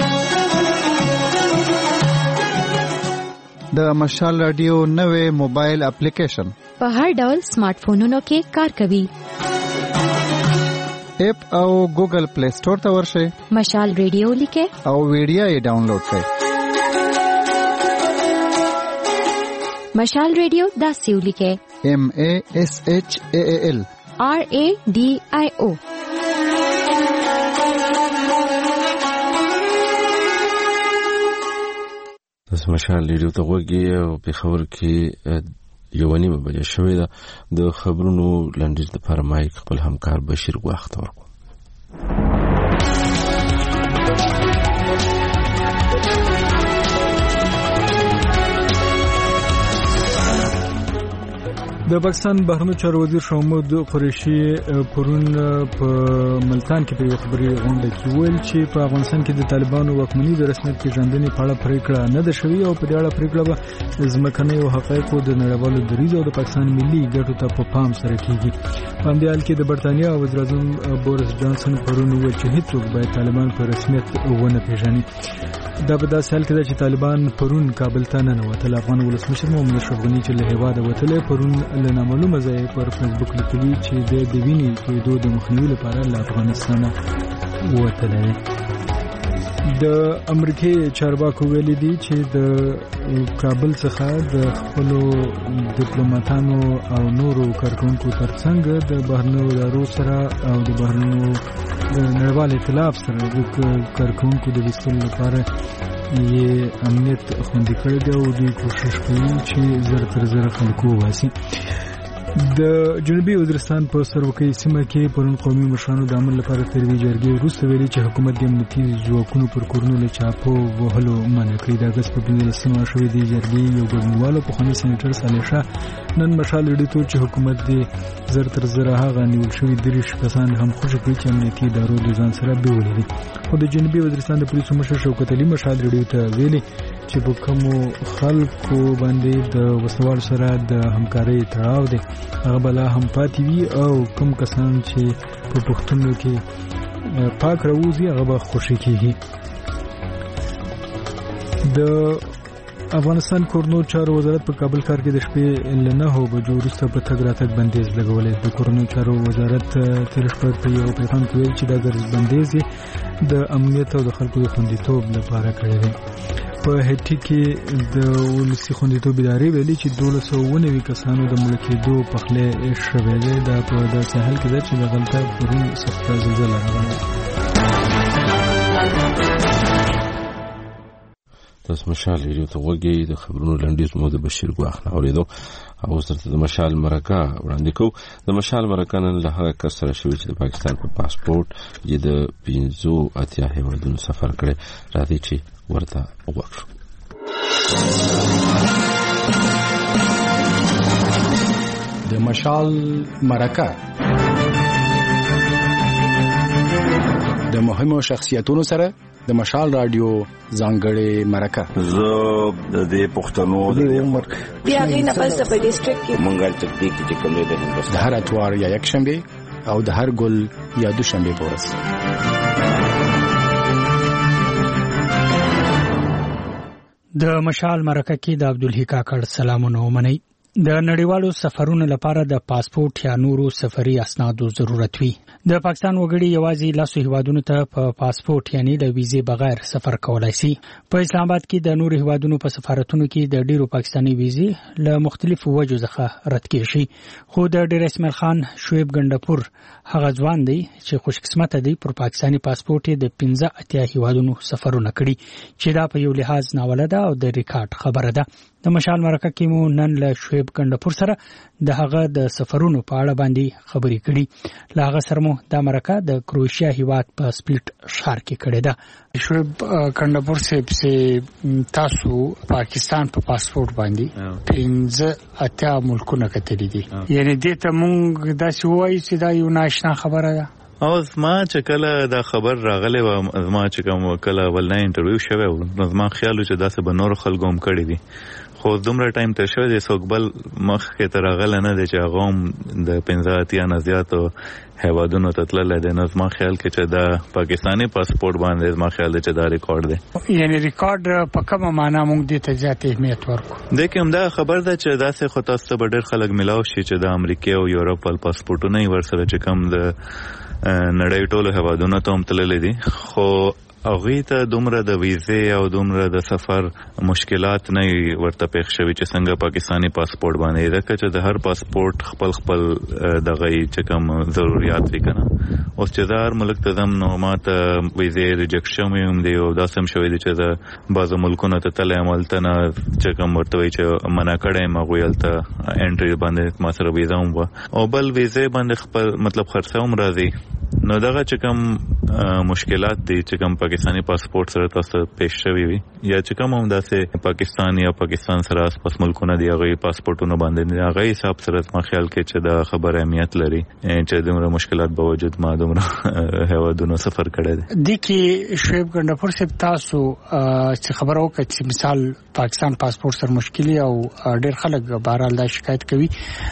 د مشال رادیو نوې موبایل اپلیکیشن په هر ډول سمارټ فونونو کې کار کوي. اپ او ګوګل پلی سٹور ته ورشئ. مشال رادیو لیکه او ویډیو یې ډاونلوډ کړئ. مشال رادیو داسې ولیکه MASHAAL RADIO. تاسو مشال ریډیو ته وګورئ او په خبر کې یو نیمه بجې شوې ده. د خبرونو لنډیز د فرمایي خپل همکار بشیر وخت ورکو. د پاکستان بهرنیو چارو وزیر شاه محمود قریشي پرون په ملتان کې په خبري غونډه کې ویل چې په افغانستان کې د طالبانو واکمنۍ د رسمیت پیژندنې په اړه پریکړه نه ده شوې او په دې اړه پریکړه به ځمکنۍ او حقایقو د نړیوالو دریځ او د پاکستان ملي ګټو ته په پام سره کیږي. په همدې حال کې د برتانیا وزیر اعظم بوریس جانسن پرون ویل چې هیڅوک باید طالبان په رسمیت ونه پیژني. دا په داسې حال کې ده چې طالبان پرون کابل ته ننوتل. افغان ولسمشر محمد اشرف غني چې له هیواده وتلی پرون له نامعلومه ځایه پر فیسبوک لیکلي چې د وینې تویدو د مخنیوي لپاره له افغانستانه وتلی. د امریکای چارواکو ویلي دي چې د کابل څخه د خپلو ډیپلوماټانو او نورو کارکونکو ترڅنګ د بهرنیو ادارو سره او د بهرنیو نړیوال ائتلاف سره د کارکونکو د ویستلو لپاره یې امنیت خوندي کړی دی او دوی کوشش کوي چې زر تر زر خلک وباسي. د جنوبي وزیرستان په سروکۍ سیمه کې پرون قومي مشرانو د عمل لپاره تر دې جرګې وروسته ویلي چې حکومت د امنیتي ځواکونو پر کورونو له چاپو وهلو منع کړی. د اګست په 15مه شوې د جرګې یو ګډونوالو پخواني سېنیټر صالح شاه نن مشال ریډیو چې حکومت د زر تر زره هغه نیول شوي 30 کسان هم خوشي کړي چې امنیتي ادارو د ځان سره بیولې دي. خو د جنوبي وزیرستان د پولیسو مشر شوکت علي مشال ریډیو ته ویلي چې په کومو خلکو باندې د وسوال سره د همکارۍ تړاو دی هغه بلا هم پاتې وي او کوم کسان چې په پښتونو کې پاک راوځي هغه به خوشي کیږي. د افغانستان کورنیو چارو وزارت په کابل ښار کې د شپې له 9 بجو وروسته په تګ راتګ بندیز لګولی. د کورنیو چارو وزارت تیر شپه په یو پیغام کې ویل چې دا ګرځ بندیز د امنیت او د خلکو د خوندیتوب لپاره کړی دی. په هټي کې د ولسي خوندیتوب ادارې ویلي چې 1290 کسانو د مړه کېدو پخلی شوی دی. دا په داسې حال کې ده چې د غلطه پرون سخته زلزله راغله. تاسو مشال ریډیو ته وګورئ. د خبرونو لنډیز مو د بشیر ګواخ نه اوریدو او سره د مشال مرکه وړاندې کوو. د مشال مرکه نن له هغه کس سره شوی چې د پاکستان په پاسپورت یې د 15 هیوادونو سفر کړی. راځي چې ورته وګورو. د مشال مرکه د مهمو شخصیتونو سره د مشال رادیو ځانګړې مرکه. زه د دې پښتنو د عمر بیا غي نه پس په ډیسټریکټ کې منګل تکتیک چې کوم دی د هندستان د هر اتوار یا یک شنبه او د هر ګل یا دوشنبه په ورځ. د مشال مرکه کې د عبدالحی کاکړ سلامونه ومنئ. د نړیوالو سفرونو لپاره د پاسپورت یا نورو سفري اسنادو ضرورت وي. د پاکستان وګړي یوازې لاسو هیوادونو ته په پاسپورت یعنی د ویزې بغیر سفر کولای شي. په اسلام آباد کې د نورو هیوادونو په سفارتونو کې د ډیرو پاکستاني ویزې له مختلفو وجو څخه رد کیږي. خو د ډیر اسماعیل خان شعیب ګندپور هغه ځوان دی چې خوش قسمت دی پر پاکستاني پاسپورت د 15 هیوادونو سفرونه کړي چې دا په یو لحاظ ناوله ده او د ریکارډ خبره ده. د مشال مرکه کې مو نن له شعیب ګندپور سره د هغه د سفرونو په اړه باندې خبرې کړي. له هغه سره مو د مرکه د کروشیا هیواد په سپلیټ ښار کې کړې ده. شعیب ګندپور سے تاسو پاکستان په پاسپورت باندې 15 ملکونه کتلې دي. یعنی دې ته مونږ داسې وایي چې دا یو ناشنا خبره ده. او زما چې کله دا خبر راغلی و زما چې کوم کله ولنه انټرویو شوی و نو زما خیال و چې داسې به نور خلکو هم کړی دي خو دومره ټایم ته شوی دی څوک بل مخکې ته راغلی نه دی چې هغه هم د 15 نه زیاتو هیوادونو ته تللی دی نو زما خیال کې چې دا پاکستاني پاسپورټ باندې زما خیال دی چې دا ریکارډ دی یعنی ریکارډ په کومه معنا موږ دې ته زیات اهمیت ورکو دی که همدا خبر ده چې داسې خو تاسو ته به ډېر خلک میلاو شي چې د امریکې او یورپ ول پاسپورټونه یې ورسره چې کوم د نړۍ ټولو هیوادونو ته هم تللی دي خو هغوی ته دومره د ویزې او دومره د سفر مشکلات نه ورته پېښ شوي چې څنګه پاکستاني پاسپورټ باندې ځکه چې د هر پاسپورټ خپل دغه چې کوم ضرورت وي که نه اوس چې زه هر ملک ته ځم نو ما ته ویزې ریجکټ شوی هم دی او داسې هم شوی دی چې زه بعضو ملکونو ته تللی یم هلته نه چې کوم ورته وایي چې منع کړی یم هغوی هلته انټري باندې ما سره ویزه هم وه او بل ویزې باندې خپل مطلب خرڅه هم راځي نو دغه چې کوم مشکلات دي چې کوم پاکستاني پاسپورټ سره تاسو پېښ شوي وي یا چې کوم هم داسې پاکستان یا پاکستان سره پس ملکونه دي هغوی پاسپورټونه باندې هغه حساب سره ما خیال کې چې دا خبره اهمیت لري چې دومره مشکلات به وجود ما دومره هیوادونو سفر کړی دی دي کې شعیب ګنډپور صاحب تاسو چې خبره وکړه چې مثال پاکستان پاسپورټ سره مشکلي او ډېر خلک بهرحال دا شکایت کوي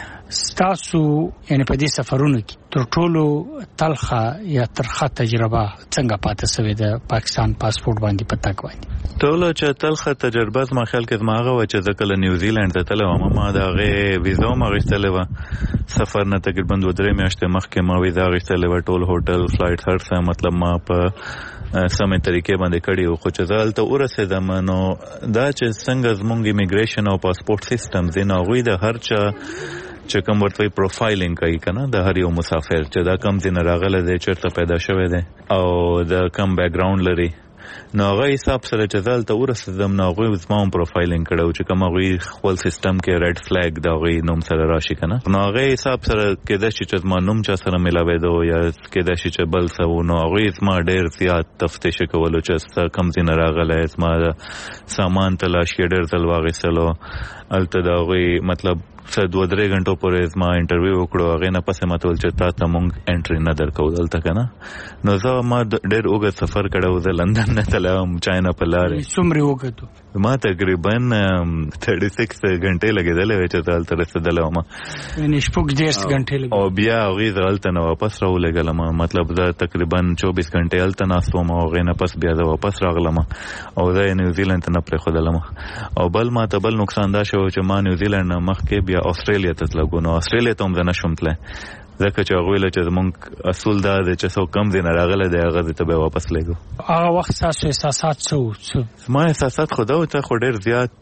ستاسو یعنی په دې سفرونو کې تر ټولو تلخه یا ترخه تجربه څنګه پاتې شوې ده پاکستان پاسپورټ باندې پتا کوي ټولو چې تلخه تجربه ما خیال کې ما هغه و چې ځکه له نیوزیلند ته تلم ما دا غي ویزا ما غوښتلې و سفر نه تقریبا 2-3 میاشتې مخکې ما ویزا غوښتلې و ټول هوټل فلایټ هر څه مطلب ما په سمې طریقې باندې کړی او خو چې زالته ورسېدم نو دا چې څنګه زمونږ ایمیګریشن او پاسپورټ سیستم دی نو غوي د هر چا چې کوم ورته پروفایلینګ کوي کنه د هر یو مسافر چې دا کم دین راغله دی چیرته پیدا شوی دی او د کم بیک گراوند لري نو هغه حساب سره چې زالته ورسېدم نو هغوی زما هم پروفایلینګ کړی چې کوم هغوی خپل سیستم کې ریډ فلیګ د هغوی نوم سره راشي که نه نو هغه حساب سره کېدای شي چې زما نوم چا سره میلاوېدو یا کېدای شي چې بل څه و نو هغوی زما ډېر زیات تفتیش کولو چې کوم ځای نه راغلی زما سامان تلاشي ډېر ځل واخیستلو هلته د هغوی مطلب 2-3 غنټو پورې زما انټرویو وکړو هغې نه پسې ماته ویل چې تا ته مونږ انټري نه درکوو دلته که نه نو زه ما ډېر اوږد سفر کړی و زه لندن نه تللی وم چاینا په لارې څومره اوږد ما تقریبا 36 غنټې لګېدلې وې چې زه هلته رسېدلی وم یعنې 6 غنټې او بیا هغوی زه هلته نه واپس راولېږلم مطلب زه تقریبا 24 غنټې هلته ناست وم او هغې نه پس بیا زه واپس راغلم او زه یې نیوزیلند ته نه پرېښودلم او بل ما ته بل نقصان دا شوی چې ما نیوزیلند نه مخکې بیا استرالیا ته تلګو نو استرالیا ته هم زه نشم تللی ځکه چې هغوی له چې زمونږ اصول دا دی چې څوک کم ځای نه راغلی دی هغه ځای ته بیا واپس لېږو هغه وخت ستاسو احساسات څه وو ما احساسات خو دا و ته خو ډېر زیات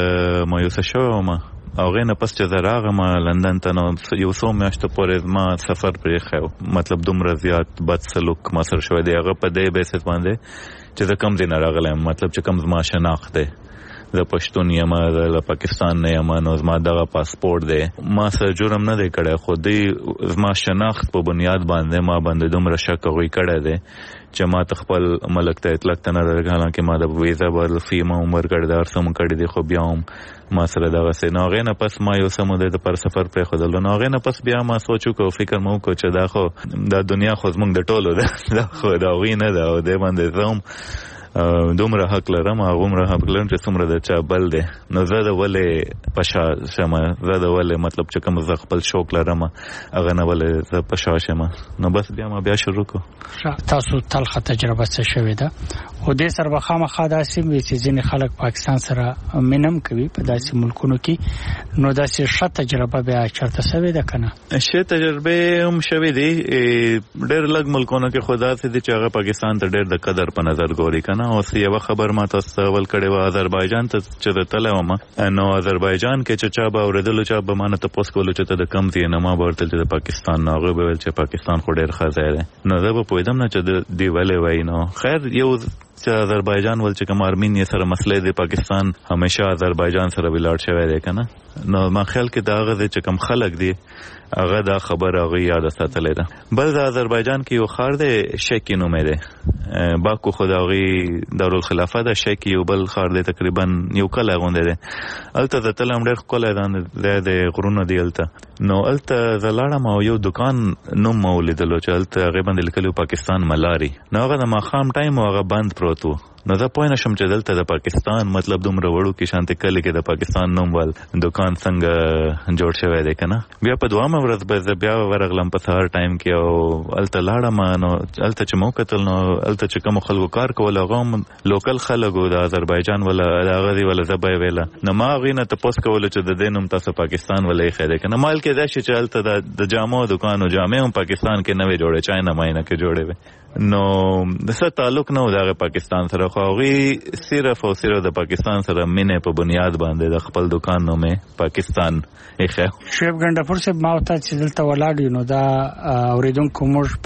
مایوسه شوی وم هغې نه پس چې زه راغم لندن ته نو یو څو میاشتو پورې زما سفر پرېښی مطلب دومره زیات بد سلوک ما سره شوی دی هغه په دې بیسس باندې چې زه کم ځای نه راغلی یم مطلب چې کم زما شناخت دی زه پښتون یم له پاکستان نه یم نو زما دغه پاسپورټ دی ما سره جرم نه دی کړی خو دوی زما شناخت په بنیاد باندې ما باندې دومره شک هغوی کړی دی چې ما ته خپل ملک ته اطلاق ته نه درکړی حالانکې ما د ویزا بل فی ما هم ورکړی دی هر څه مو کړي دي خو بیا هم ما سره دغسې نو هغې نه پس ما یو څه مودې دپاره سفر پرېښودلو نو هغې نه پس بیا ما سوچ وکړو فکر مو وکړو چې دا خو دا دنیا خو زموږ د ټولو ده دا خو د هغوی نه ده او دې باندې زه هم دومره حق لرم هغومره حق لرم چې څومره د چا بل دی نو زه د ولې په شا شمه زه د ولې مطلب چې کوم زه خپل شوق لرم هغه نه ولې زه په شا شمه نو بس بیا ما بیا شروع کړو تاسو تلخه تجربه څه شوې ده خو دې سره به خامخا داسې وي چې ځینې خلک پاکستان سره مینه هم کوي په داسې ملکونو کې نو داسې ښه تجربه بیا چېرته شوې ده که نه ښې تجربې هم شوې دي ډېر لږ ملکونو کې خو داسې دي چې هغه پاکستان ته ډېر د قدر په نظر ګوري که نه اوس یوه خبر ما تاسو ته اول کړې وه آذربایجان ته چې زه تللی وم نو آذربایجان کې چې چا به اورېدلو چا به ما نه تپوس کولو چې ته د کوم ځای نه ما به ورته چې د پاکستان نه هغوی به ویل چې پاکستان خو ډېر ښه ځای دی نو زه به پوهېدم نه چې دوی ولې وایي نو خیر یو چې آذربایجان ول چې کوم ارمینیا سره مسلې دی پاکستان همیشه آذربایجان سره ولاړ شوی دی که نه نو ما خیال کې د هغه ځای چې کوم خلک دي هغه دا خبره هغه یاد ساتلې ده. بل د آذربایجان کې یو ښار دی شکی نومې دی، باکو خداغي دارالخلافه ده. شکی یو بل ښار دی تقریبا یو کله غونډه ده. الته د تلم ډېر ښکلی ده د غرونو دی الته. نو الته زه لاړم او یو دکان نوم مو ولیدلو چې الته هغې باندې لیکلي پاکستان ملاري. نو هغه د ماښام ټایم و هغه بند پروت و. نو زه پوه نه شم چې دلته د پاکستان مطلب دومره وړوکې شانتې کلي کې د پاکستان نوم ول دکان څنګه جوړ شوی دی که نه. بیا په دوامه ورځ به زه بیا ورغلم په سهار ټایم کې او هلته لاړم. نو هلته چې مو کتل نو هلته چې کومو خلکو کار کول هغه هم لوکل خلک و د آذربایجان ولا د هغه دي ولا زه به یې ویله. نو ما هغوی نه تپوس کولو چې د دې نوم تاسو پاکستان ولا ایښی دی که نه. ما هلکې دا شي چې هلته د جامو دکان و جامې هم پاکستان کې نه وې جوړې، چاینا ماینا کې جوړې وې. نو څه تعلق نه و د هغې پاکستان سره، خو هغوی صرف او صرف د پاکستان سره مینې په بنیاد باندې د خپل دکان نوم یې پاکستان ایښی. شعیب ګنډاپور صاحب ما ورته چې دلته ولاړ یو نو دا اورېدونکو موږ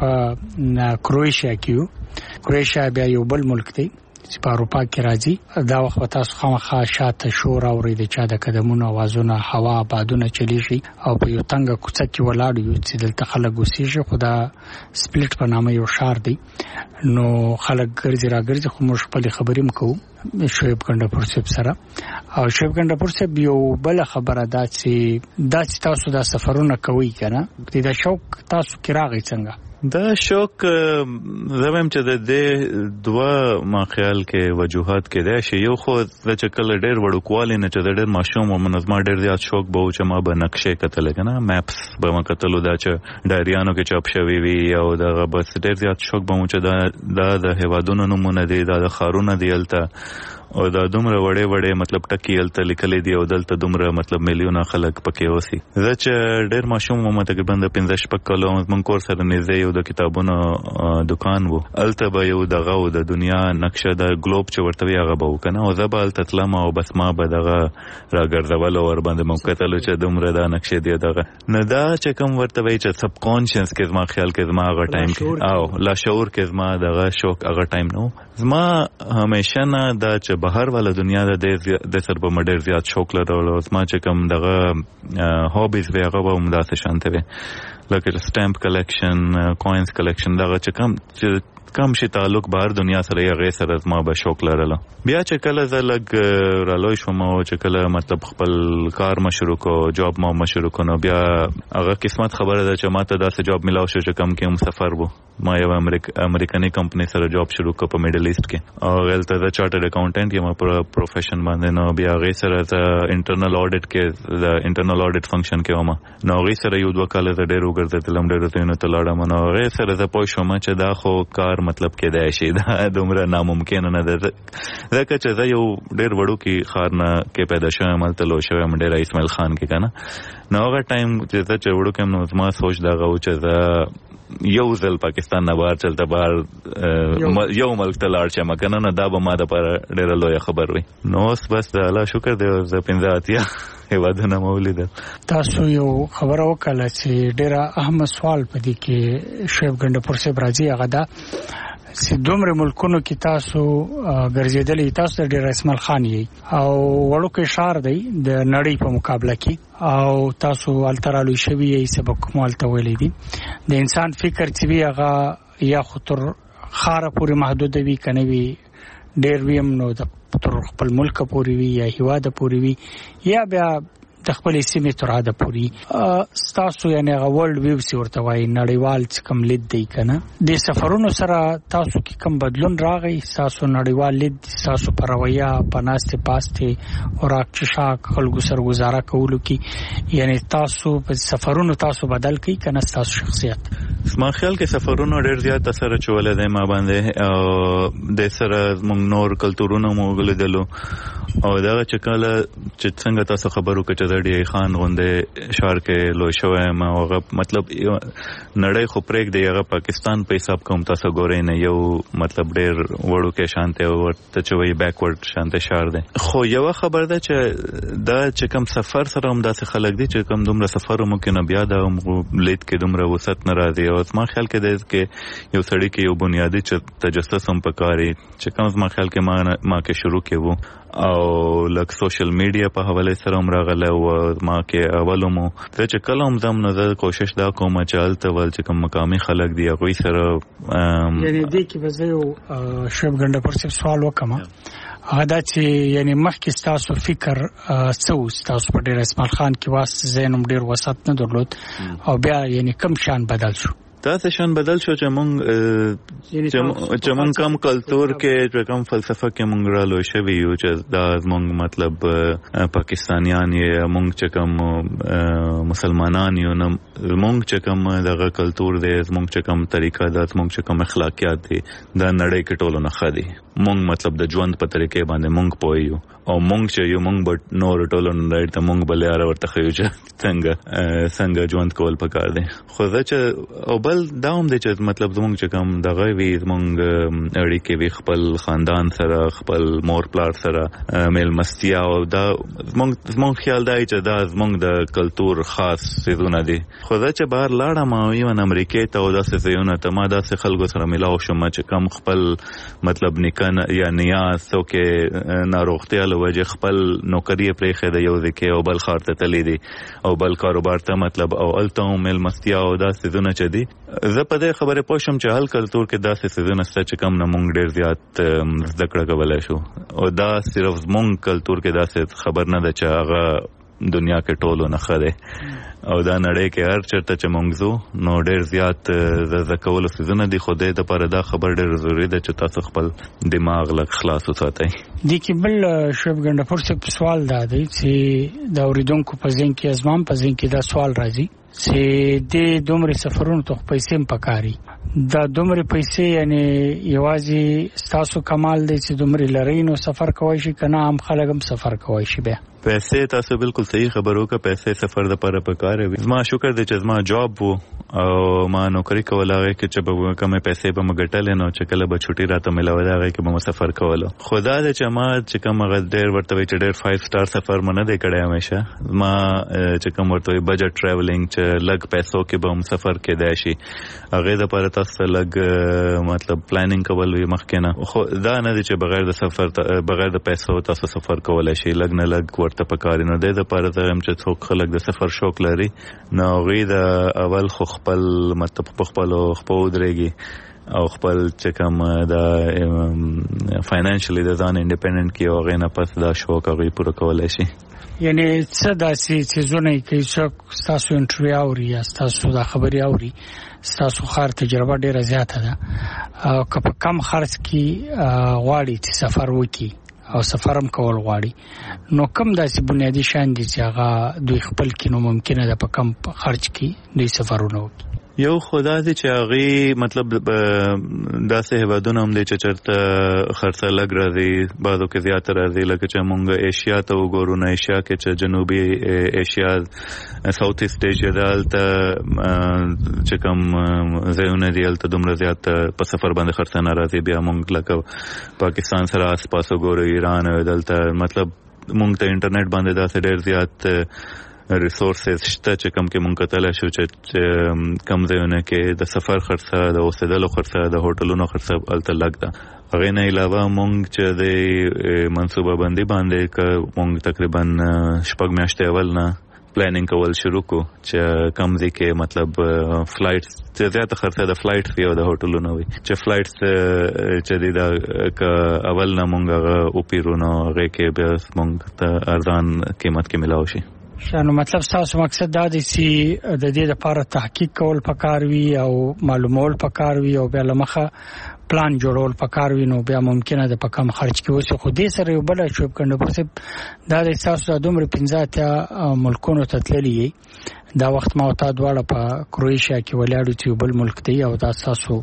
په کروشیا کې یو. کروشیا بیا یو بل ملک دی چې په اروپا کې راځي. دا وخت به تاسو خامخا شاته شور اورئ د چا د قدمونو اوازونه، هوا بادونه چلیږي او په یو تنګه کوڅه کې ولاړ یو چې دلته خلک اوسېږي. خو دا سپلیټ په نامه یو ښار دی. نو خلک ګرځي راګرځي، خو موږ خپلې خبرې هم کوو شعیب ګنډاپور صاحب سره. او شعیب ګنډاپور صاحب یو بله خبره دا چې تاسو دا سفرونه کوئ که نه، دا شوق تاسو کې راغی څنګه؟ دا شوق زه وایم چې د دې دوه ما خیال کې وجوهات کېدای شي. یو خو زه چې کله ډېر وړوکوالي نه چې زه ډېر ماشوم وم نو زما ډېر زیات شوق به و چې ما به نقشې کتلې که نه، میپس به ما کتلو دا چې ډایریانو کې چاپ شوي وي او دغه بس ډېر زیات شوق به مو چې دا د هیوادونو نومونه دي، دا د ښارونه دي هلته او دا دومره وړې وړې مطلب ټکي هلته لیکلي دي او دلته دومره مطلب میلیونه خلک پکې اوسي. زه چې ډېر ماشوم وم تقریبا د 15-16 کالو زموږ کور سره نږدې یو د کتابونو دکان و. هلته به یو دغه و د دنیا نقشه د ګلوب چې ورته وي هغه به و که نه، او زه به هلته تلم او بس ما به دغه راګرځول او ورباندې مو کتلو چې دومره دا نقشې دي دغه. نو دا چې کوم ورته وایي چې سب کانشنس کې زما خیال کې زما هغه ټایم کې او لاشعور کې زما دغه شوق هغه ټایم نه و. زما همیشه نه دا چې بهر والا دنیا د سر په مډر زیات شوق لرل او زما چې کوم دغه هابیز وی هغه به همداسې شانته وي لکه سټامپ کلیکشن، کوینز کلیکشن، دغه چې کم شي تعلق بهر دنیا سره یې هغې سره زما به شوق لرله. بیا چې کله زه لږ رالوی شوم او چې کله مطلب خپل کار مشروع کو، جاب ما مشروع کو، نو بیا هغه قسمت خبره ده چې ما ته داسې جاب ملاو شو چې کم کې هم سفر و. ما یو امریکایي کمپنی سره جاب شروع کو په میډل ایست کې او هلته زه چارټرډ اکاونټنټ یم په پروفیشن باندې. نو بیا هغې سره زه انټرنل آډیټ کې د انټرنل آډیټ فنکشن کې وم. نو هغې سره یو دوه کاله زه ډېر وګرځېدلم، ډېرو ځایونو ته لاړم. نو هغې سره زه پوه شوم چې دا خو کار مطلب کېدای شي، دا دومره ناممکنه نه ده ځکه چې زه یو ډېر وړوکي ښار نه کې پیدا شویم، هلته لوی شویم ډېر اسماعیل خان کې که نه. نو هغه ټایم چې زه چې وړوکی یم نو زما سوچ دغه و چې زه یو ځل پاکستان نه بهر چلته بهر یو ملک ته لاړ شم که نه، نو دا به ما دپاره ډېره لویه خبر وي. نو اوس بس د الله شکر دی زه 15 هیوادونه مو ولیدل. تاسو یو خبره وکړه چې ډېره اهم سوال په دې کې شعیب ګنډاپور صاحب راځي، هغه دا چې دومره ملکونو کې تاسو ګرځېدلي، تاسو د ډېر اسماعیل خان یې او وړوکی ښار دی د نړۍ په مقابله کې او تاسو هلته رالوی شوي یې، سبق مو هلته ویلی دي. د انسان فکر چې وي هغه یا خو تر ښاره پورې محدود وي که نه وي ډېر وي هم نو تر خپل ملک پورې وي یا هیواده پورې وي یا بیا د خپلې سیمې تر حده پورې. ستاسو یعنې هغه ورلډ ویو چې ورته وایي نړیوال چې کوم لید دی که نه، د سفرونو سره تاسو کې کوم بدلون راغی؟ ستاسو نړیوال لید ستاسو په رویه، په ناستې پاستې، خوراک څښاک، خلکو سره ګزاره کولو کې، یعنې تاسو په سفرونو تاسو بدل کوي که نه ستاسو شخصیت؟ زما خیال کې سفرونو ډېر زیات اثر اچولی دی ما باندې او د سره زموږ نور کلتورونه مو ولیدلو او دغه چې کله چې څنګه تاسو خبر وکړه چې د ډي خان غوندې ښار کې لوی شوی یم او هغه مطلب نړۍ خو پرېږدئ هغه پاکستان په حساب کوم تاسو ګورئ نه یو مطلب ډېر وړوکی شانتی او ورته چې وایي بیکورډ شانتی ښار دی. خو یوه خبر ده چې دا چې کوم سفر سره هم داسې خلک دي چې کوم دومره سفر ومو کې نه بیا د لید کې دومره وسعت نه راځي او ما خیال کې د کې یو سړی کې یو بنیادی تجسس هم پکاري چې کوم ما خیال کې ما کې شروع کې وو او لکه سوشل میډیا په حواله سره هم راغله او ما کې اولمو چې کله هم زم نظر کوشش دا کوم چې الته ول چې کوم مقامي خلک دی هغه سره یعنی دې کې به زه شپ غنډه پر سوال وکم دا چې یعنی مخکې تاسو فکر تاسو په ډېر اسماعیل خان کې واس زینم ډېر وسط نه درلود او بیا یعنی کم شان بدل شو تاسو شان بدل شو چې مونږ کم کلچر کې چې کم فلسفه کې مونږ را لوي شوی یو چې دا مونږ مطلب پاکستانیان یې مونږ چې کم مسلمانان یو نه مونږ چې کم دغه کلچر دې مونږ چې کم طریقه د مونږ چې کم اخلاقیات دي دا نړۍ کې ټولو نه خدي مونږ مطلب د ژوند په طریقې باندې مونږ پویو او مونږ چې یو مونږ بټ نور ټولو نه ته مونږ بلې اړه ورته خو چې څنګه ژوند کول پکار دي خو دا چې او بل دا هم د چې مطلب زمونږ چې کوم دغه وی زمونږ اړیکې وی خپل خاندان سره خپل مور پلار سره میل مستیا او دا زمونږ خیال دی چې دا زمونږ د کلچر خاص څیزونه دي خو دا چې بهر لاړم او ایون امریکا ته او داسې ځایونه ته ما داسې خلکو سره ملاو شوم چې کم خپل مطلب نکن یا نیاز څوک ناروغتیا له وجه خپل نوکری پرېښې د یو ځکه او بل ښار ته تللی دي او بل کاروبار ته مطلب او الته هم میل مستیا او داسې ځایونه چې دي زه په دې خبره پوه شم چې هل کلچر کې داسې څیزونه شته چې کم نه مونږ ډېر زیات زده کړه کولی شو او دا صرف زمونږ کلچر کې داسې خبر نه ده چې هغه دنیا کې ټولو نه ښه دی او دا نړۍ کې هر چېرته چې مونږ ځو نو ډېر زیات زده کولو څیزونه دي خو دې دپاره دا خبر ډېر ضروري ده چې تاسو خپل دماغ لږ خلاص وساتئ دې کې بل شعیب ګنډپور صاحب سوال دا دی چې د اورېدونکو په ذهن کې ازمان په ذهن کې دا سوال راځي چې د دومره سفرونو ته پیسې هم پکاري دا دومره پیسې یعنی یوازې تاسو کمال دی چې دومره لري نو سفر کوی شي کنه هم خلک هم سفر کوی شي بیا پیسې تاسو بالکل صحیح خبرو کا پیسې سفر د لپاره پکاره وي زما شکر دی چې زما جاب وو او ما نوکری کوله هغه کې چې به کومه پیسې به مګټل نو چې کله به چھټي راته ملاوي هغه کې به سفر کوله خدا دې چې ما چې کوم غډیر ورته وي چې ډېر 5 سٹار سفر مونږ نه دی کړی همیشه ما چې کوم ورته بجټ ټریولینګ چې لګ پیسو کې به هم سفر کې دی شي هغه د لپاره تاسو لګ مطلب پلانینګ کول وي مخکې نه خو دا نه دی چې بغیر د سفر بغیر د پیسو تاسو سفر کولای شي لګ نه لګ ته پکاري نو د لپاره زم چې څوک خلک د سفر شوق لري نو غي د اول خو خپل مطلب خپل درېږي او خپل چې کوم د فاینانشلی د ځان انډیپندنت کې او غینه پس دا شوق غي پوره کولای شي یعنی څه داسې چیزونه کې چې تاسو انټرویو اوري یا تاسو دا خبري اوري تاسو خار تجربه ډیره زیاته ده او که په کم خرج کې غواړي چې سفر وکړي او سفرم کول غواړي نو کم داسې بنیادی شان دي چې هغه دوی خپل کینو ممکنه ده په کم خرج کې دوی سفرونه وکړي یو خدا دې چې هغه مطلب داسې هوادونه هم دي چې چرته خرڅه لګ راځي بعضو کې زیات راځي لکه چې مونږ ایشیا ته وګورو نه ایشیا کې چې جنوبي ایشیا ساوث ایست ایشیا دالته چې کوم ځایونه دي الته دومره زیات په سفر باندې خرڅه نه راځي بیا مونږ لکه پاکستان سره آس پاس وګورو ایران دلته مطلب مونږ ته انټرنیټ باندې داسې ډېر زیات ریسورسز شته چې کوم کې مونږ کتل شو چې کم ځایونه کې د سفر خرڅه د اوسېدلو خرڅه د هوټلونو خرڅه الته لګ ده هغه نه علاوه مونږ چې د منصوبه بندي باندې ک مونږ تقریبا شپږ میاشتې اول نه پلانینګ کول شروع کو چې کم ځای کې مطلب فلایټس چې زیاته خرڅه د فلایټ فی او د هوټلونو وي چې فلایټس چې د اول نه مونږ او پیرونو هغه کې بیا مونږ ته ارزان قیمت کې ملاوي شي شانو مطلب تاسو مقصد دا دی چې د دې لپاره تحقیق کول پکار وي او معلومول پکار وي او بیا لمخه پلان جوړول پکار وي نو بیا ممکنه ده په کم خرج کې وسو خو دې سره یو بل شوب کنه پرسه دا د تاسو د دومره 15 ملکونو ته تللی دا وخت ما ته دواړه په کروشیا کې ولاړو چې بل ملک دی او دا تاسو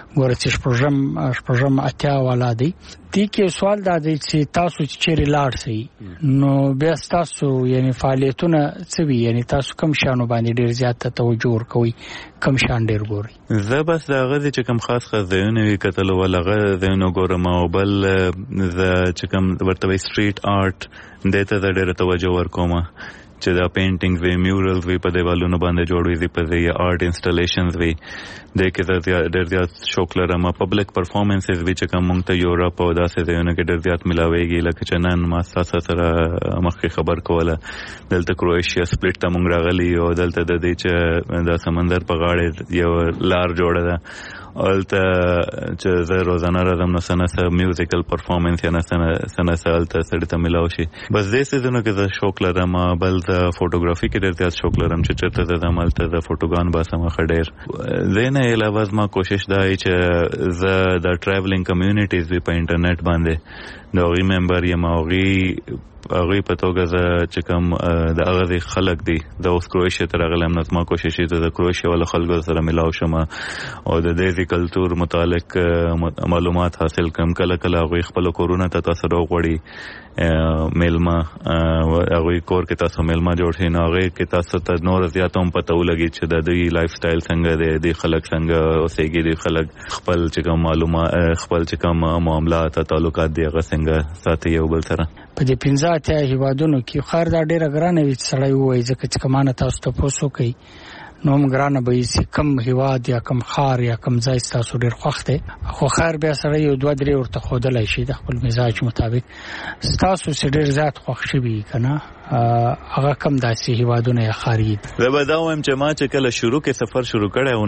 ګورئ پروژم اتیا والا دی دې کې سوال دا دی چې تاسو چیرې لاړ سي نو بیا تاسو یعنی فعالیتونه څه وی یعنی تاسو کم شانو باندې ډیر زیات توجه ورکوي کم شان ډیر ګوري زه بس دا غږی چې کم خاص ځایونه وی کتل ولغه ځایونه ګورم او بل ز چې کم ورته سټریټ آرټ دته ډیر توجه ورکوم چې دا پینټینګز وی میورلز وی په دیوالونو باندې جوړوي دي په دې آرټ انسټالیشنز وی د کې ډېر زیات شوق لرم پبلک پرفارمنسز وی چې کوم مونږ ته یورپ او داسې ځایونه کې ډېر زیات ملاويږي لکه چې نن ما تاسو سره مخکې خبر کوله دلته کروشیا سپلیټ ته مونږ راغلي او دلته د دې چې د سمندر په غاړه یو لار جوړه ده الته چې زه روزانه راځم نو سنه میوزیکل پرفارمنس یا نه سنه الته سړی ته ملاو شي بس دې سيزونو کې زه شوق لرم بل د فوټوګرافي کې ډېر زیات شوق لرم چې چېرته زه مالته د فوټوګان باسم خډیر زینه علاوه ما کوشش دا چې زه د ټریولینګ کمیونټیز په انټرنیټ باندې د غي ممبر یم او غي په توګه چې کوم د هغه خلک دي د اوس کروشیا تر غلم نظم کوشش دي د کروشیا ول خلکو سره ملاو شم او د دې کلچر متعلق معلومات حاصل کوم کله کله غي خپل کورونه ته تاسو راغړي میلما هغه کور کې تاسو میلما جوړ شئ نو هغه کې تاسو ته نور زیات هم پته ولګي چې د دې لایف سټایل څنګه دی خلک څنګه اوسېږي دي خلک خپل چې کوم معلومات خپل چې کوم معاملات تعلقات دی هغه څنګه ساتي یو بل سره په دې 15 هیوادونو کې خار دا ډیره ګرانه وي سړی وایي ځکه چې کمانه تاسو ته پوسو کوي نو مګرانه به یې کم هیواد یا کم خار یا کم ځای تاسو ډیر خوښته خو خار بیا سره یو 2-3 ورته خودلای شي د خپل مزاج مطابق تاسو سره ډیر زیات خوښ شي کنه هغه کم داسې هیوادونه یا خاري زه به دا وایم چې ما چې کله شروع کې سفر شروع کړی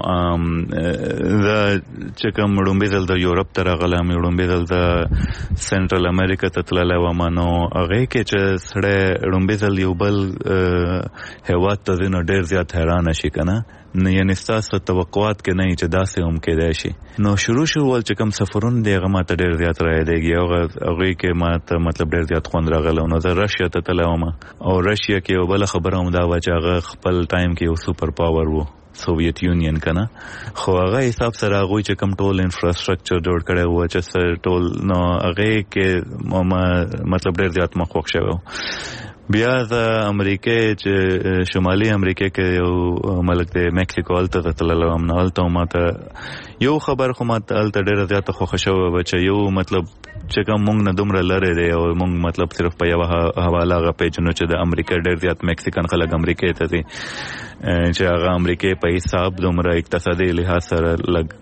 نو زه چې کوم وړومبې ځل د یورپ ته راغلم وړومبې ځل د سنټرل امریکا ته تللی وم نو هغې کې چې سړی وړومبې ځل یو بل هیواد ته ځي نو ډېر زیات حیرانه شي که نه یعنی ستاسو توقعات کې نه چې داسې هم کېدای شي نو شروع چې کوم سفرونه دی هغه ماته ډېر زیات رایادېږي هغوی کې ماته مطلب ډېر زیات خوند راغلی نو زه رشیا ته تللی وم او رشیا کې یو بله خبره هم دا وه چې هغه خپل ټایم کې یو سوپر پاور و سوویت یونین کنه خو هغه حساب سره هغوی چې کوم ټول انفراسټرکچر جوړ کړی و چې ټول نو هغې کې مطلب ډېر زیات ما خوښ شوی بیا د امریکې چې شمالي امریکې کې یو ملک دی میکسیکو هلته تللی وم نو هلته ماته یو خبر خو ماته هلته ډېره زیاته خوښه شوې وه چې یو مطلب چې کوم مونږ نه دومره لرې دی او مونږ مطلب صرف په یوه حواله هغه پیژنو چې د امریکا ډېر زیات میکسیکن خلک امریکې ته ځي چې هغه امریکې په حساب دومره اقتصادي لحاظ سره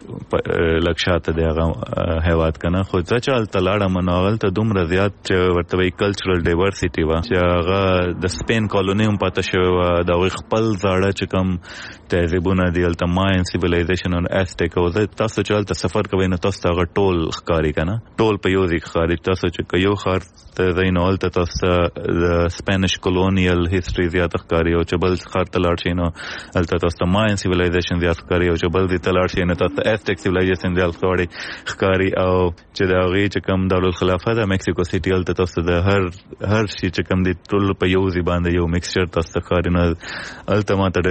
لږ شاته دی هغه هیواد که نه خو زه چې هلته لاړم نو هلته دومره زیات چې ورته وایي کلچرل ډایورسټي وه چې هغه د سپین کالوني هم پاته شوې وه د هغوی خپل زاړه چې کوم تهذیبونه دي هلته ماین سیویلایزیشن او ایسټیک او تاسو چې هلته سفر کوئ نو تاسو ته هغه ټول ښکاري که نه ټول په یو ځای ښکاري تاسو چې که یو ښار ته ځئ نو هلته تاسو ته د سپینش کولونیل هسټري زیاته ښکاري او چې بل ښار ته لاړ شئ نو هلته تاسو ته ماین سیویلایزیشن زیات ښکاري او چې بل ځای ته لاړ شئ نو تاسو ته ایسټیک سیویلایزیشن زیات ښکاري او چې د هغې چې کوم دارالخلافه ده میکسیکو سیټي هلته تاسو د هر شي چې کوم دی ټول په یو ځای باندې یو میکسچر تاسو ته ښکاري نو هلته ماته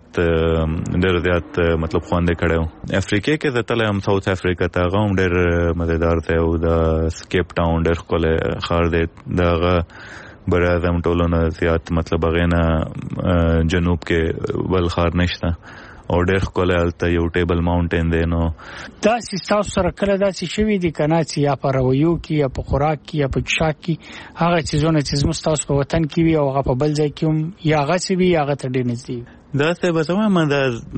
ډېر زیات مطلب خوند یې کړی و افریقې کې زه تللی یم ساوث افریقا ته هغه هم ډېر مزیدار دی او د کیپ ټاون ډېر ښکلی ښار دی د هغه بر اعظم ټولو نه زیات مطلب هغې نه جنوب کې بل ښار نشته او ډېر ښکلی هلته یو ټیبل ماونټین دی نو داسې ستاسو سره کله داسې شوي دي که نه چې یا په رویو کې یا په خوراک کې یا په څښاک کې هغه څیزونه چې زموږ ستاسو په وطن کې وي او هغه په بل ځای کې هم یا هغسې وي یا هغه ته ډېر نږدې وي داسې به زه وایم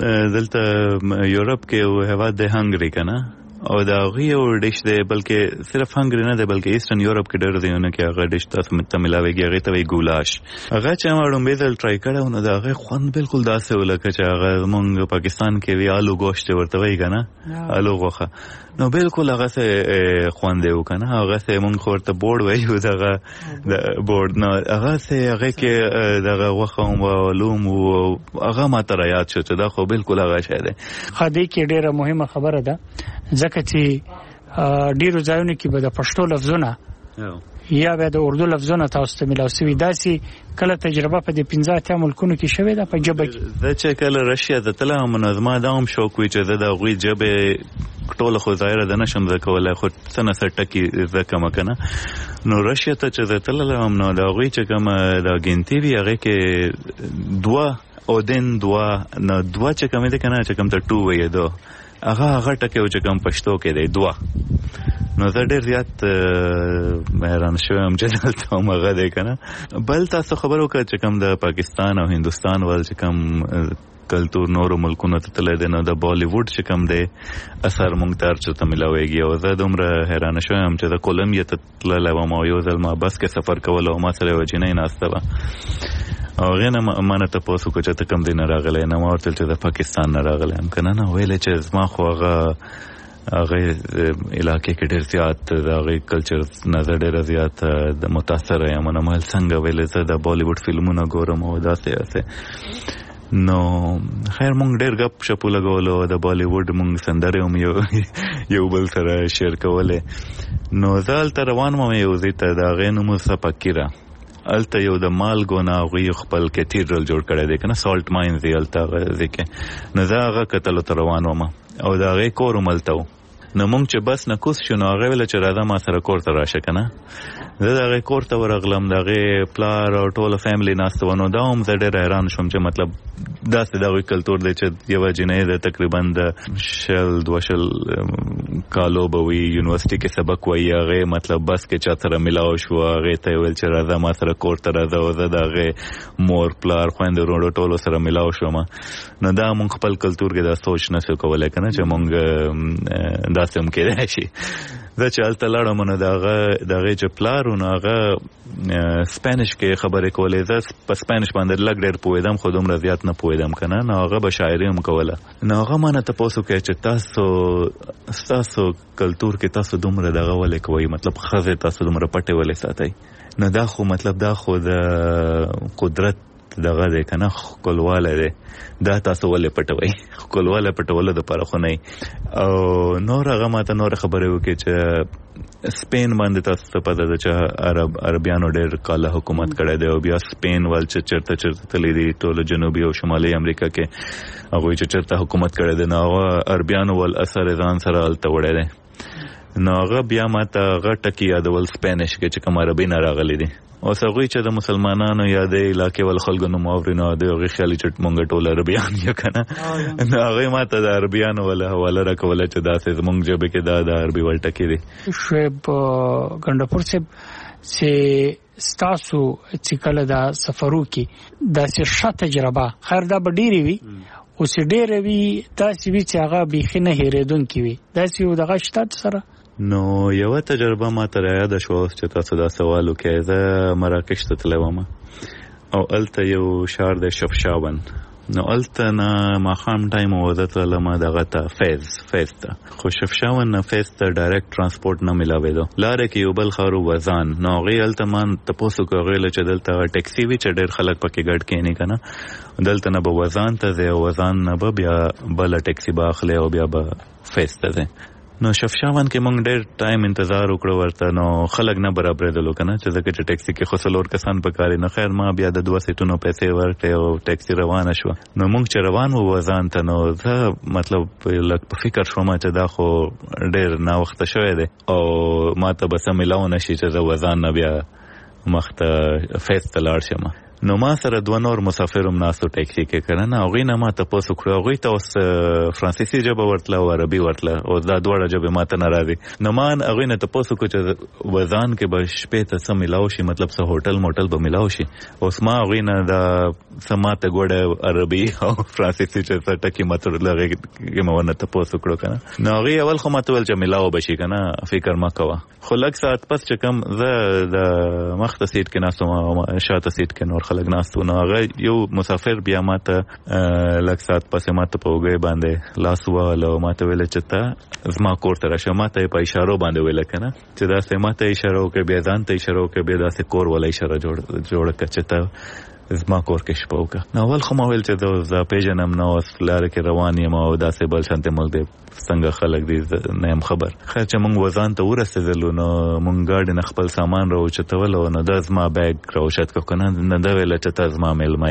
دلته یورپ کې یو هېواد دی هنګري که نه او د هغوی یو ډش دی بلکې صرف هنګري نه دی بلکې ایسټرن یورپ کې ډېر ځایونه کې هغه ډش تاسو ته ملاویږي هغې ته وایي ګولاش هغه چې ما وړومبی ځل ټرای کړی و نو د هغې خوند بالکل داسې و لکه چې هغه زمونږ پاکستان کې وي آلو ګوشت ورته وایي که نه آلو غوښه نو بالکل هغسې خوند دی و که نه هغسې مونږ خو ورته بوړ وایو دغه بوړ نو هغسې هغې کې دغه غوښه هم و آلو هم و هغه ماته رایاد شو چې دا خو بالکل هغه شی دی دې کې ډېره مهمه خبره ده ځکه چې ډیرو ځایونو کې به د پښتو لفظونه یا به د اردو لفظونه تاسو ته ملاو شوي داسې کله تجربه په دې 15 ملکونو کې شوې ده په ژبه کې زه چې کله رشیا ته تلم نو زما دا هم شوق وي چې زه د هغوی ژبې ټوله خو ظاهره ده نشم زده کولی خو څه نه څه ټکي زده کړم که نه نو رشیا ته چې زه تللی وم نو د هغوی چې کومه دا ګنتې وي هغې کې دوه اودن دوه چې کومې دی که نه چې کوم ته 2 وایي دو هغه ټکه چې کوم پښتو کې دی دوا نو زه ډېر زیات حیران شوم چې دلته هغه دی کنه. بل تاسو خبرو کړه چې کوم د پاکستان او هندستان ول چې کوم کلتور نورو ملکونو ته تللی دی نو د بالیووډ چې کوم دی اثر مونږ ته چېرته میلاویږي او زه دومره حیرانه شوم چې د کولمبیا ته تللی وم او یو ځل ما بس کې سفر کول او ما سره یوه جینۍ ناسته وه او هغې نه ما نه تپوس وکړو چې ته کوم ځای نه راغلی نه ما ورته ویل چې د پاکستان نه راغلی یم که نه ویلی چې زما خو هغه علاقې کې ډېر زیات د هغې کلچر نه زه ډېره زیات متاثره یم نو ما ویل څنګه ویلې زه د بالیووډ فلمونه ګورم او داسې نو خیر مونږ ډېر غپ شپو لګولو د بالیووډ مونږ سندرې هم یو بل سره شیر کولې نو زه هلته روان وم یو ځای ته د هغې نوم سپکیره هلته یو د مالګو نه هغوی خپل کیتیډرل جوړ کړی دی که نه سالټ ماینز دی هلته هغه ځای کې نو زه هغه کتلو ته روان وم او د هغې کور هم هلته و نو مونږ چې بس نه کوز شو نو هغې ویله چې راځه ما سره کور ته راشه که نه زه د هغې کور ته ورغلم د هغې پلار او ټوله فیملی ناسته وه نو دا هم زه ډېر حیران شوم چې مطلب داسې د هغوی کلتور دی چې یوه جینۍ د تقریبا د 2 کالو به وي یونیورسټي کې سبق وایي هغې مطلب بس کې چا سره میلاو شو هغې ته یې ویل چې راځه ما سره کور ته راځه او زه د هغې مور پلار خویندې وروڼو ټولو سره میلاو شوم نو دا مونږ خپل کلتور کې دا سوچ نه شو کولی که نه چې مونږ داسې هم کېدای شي زه چې هلته لاړم نو د هغې چې پلار و نو هغه سپینش کې خبرې کولې زه په سپینش باندې لږ ډېر پوهېدم خو دومره زیات نه پوهېدم که نه نو هغه به شاعري هم کوله نو هغه ما نه تپوس وکړی چې ستاسو کلتور کې تاسو دومره دغه ولې کوئ مطلب ښځې تاسو دومره پټې ولې ساتئ نو دا خو مطلب دا خو د قدرت دغه دی که نه ښکلوالی دی دا تاسو ولې پټوئ ښکلوالی پټولو دپاره خو نه او نور هغه ما ته نورې خبرې وکړې چې سپین باندې تاسو ته پته ده چې عربیانو ډېر کاله حکومت کړی دی او بیا سپین ول چې چېرته تللی دي ټولو جنوبي او شمالي امریکا کې هغوی چې چېرته حکومت کړی دی نو هغه عربیانو ول اثر ځان سره هلته وړی دی نو هغه بیا ما ته هغه ټکي یادول سپینش کې چې کوم عربي نه راغلی دي اوس هغوی چې د مسلمانانو یا د علاقې ول خلکو نوم واوري نو د هغې خیالي چې مونږ ټول عربیان یو که نه نو هغوی ما ته د عربیانو وله حواله راکوله چې داسې زمونږ ژبې کې دا د عربي ول ټکي دي. شعیب ګنډپور صاحب چې ستاسو چې کله دا سفرو کې داسې ښه تجربه خیر دا به ډېرې وي خو چې ډېره وي داسې وي چې هغه بیخي نه هېرېدونکې وي داسې یو دغه شته سره نو یوه تجربه ما ته رایاده شوه اوس چې تاسو دا سوال وکړئ زه مراکش ته تللی وم او هلته یو ښار دی شفشاون نو هلته نه ماښام ټایم و زه تللم دغه ته فیض ته خو شفشاون نه فیض ته ډایرکټ ترانسپورټ نه میلاوېدو لاره کې یو بل ښار و وزان نو هغې هلته ما تپوس وکړو هغې له چې دلته ټیکسي وي چې ډېر خلک پکې ګډ کښېني که نه دلته نه به وزان ته ځې او وزان نه به بیا بله ټیکسي به اخلې او بیا به فیض ته ځې نو شفشاون کې مونږ ډېر ټایم انتظار وکړو ورته نو خلک نه برابرېدلو که نه چې ځکه چې ټیکسي کې خو 4 کسان پکار نو خیر ما بیا د 2 سیټونو پیسې ورکړې او ټیکسي روانه شوه نو مونږ چې روان وو وزان ته نو زه مطلب لږ په فکر شوم چې دا خو ډېر ناوخته شوی دی او ما ته به څه میلاو نه شي چې زه وزان نه بیا مخته فیض ته لاړ شم نو ما سره 2 نور مسافر هم ناستو ټیکسي کې که نه هغوی نه ما تپوس وکړو هغوی ته اوس فرانسیسي ژبه ورتله او عربي ورتله اوس دا دواړه ژبې ما ته نه راځي نو ما هغوی نه تپوس وکړو چې وزان کې به شپې ته څه میلاو شي مطلب څه هوټل موټل به میلاو شي اوس ما هغوی نه دا څه ما ته ګوډه عربي او فرانسیسي چې څه ټکي ما ته هغې کې مې ورنه تپوس وکړو که نه نو هغوی اول خو ما ته ویل چې میلاو به شي که نه فکر مه کوه خو لږ ساعت پس چې کوم زه د مخته سیټ کې ناست وم شاته سیټ کې نور خلک ناست وو نو هغه یو مسافر بیا ما ته لږ ساعت پسې ما ته په اوږۍ باندې لاس ووهلو او ما ته ویله چې ته زما کور ته راشه ما ته یې په اشارو باندې ویله که نه چې داسې ما ته اشاره وکړې بیا ځان ته اشاره وکړې بیا داسې کور والا اشاره جوړه کړه چې ته زما کور کې شپه وکړه نو اول خو ما ویل چې زه پیژنم نه اوس لاره کې روان یم او داسې بل شانتې ملک دی څنګه خلک دي نه یم خبر خیر چې مونږ وزان ته ورسېدلو نو مونږ ګاډي نه خپل سامان راوچتولو نو دا زما بیګ راوچت کړو که نه ده ویله چې ته زما میلمه یې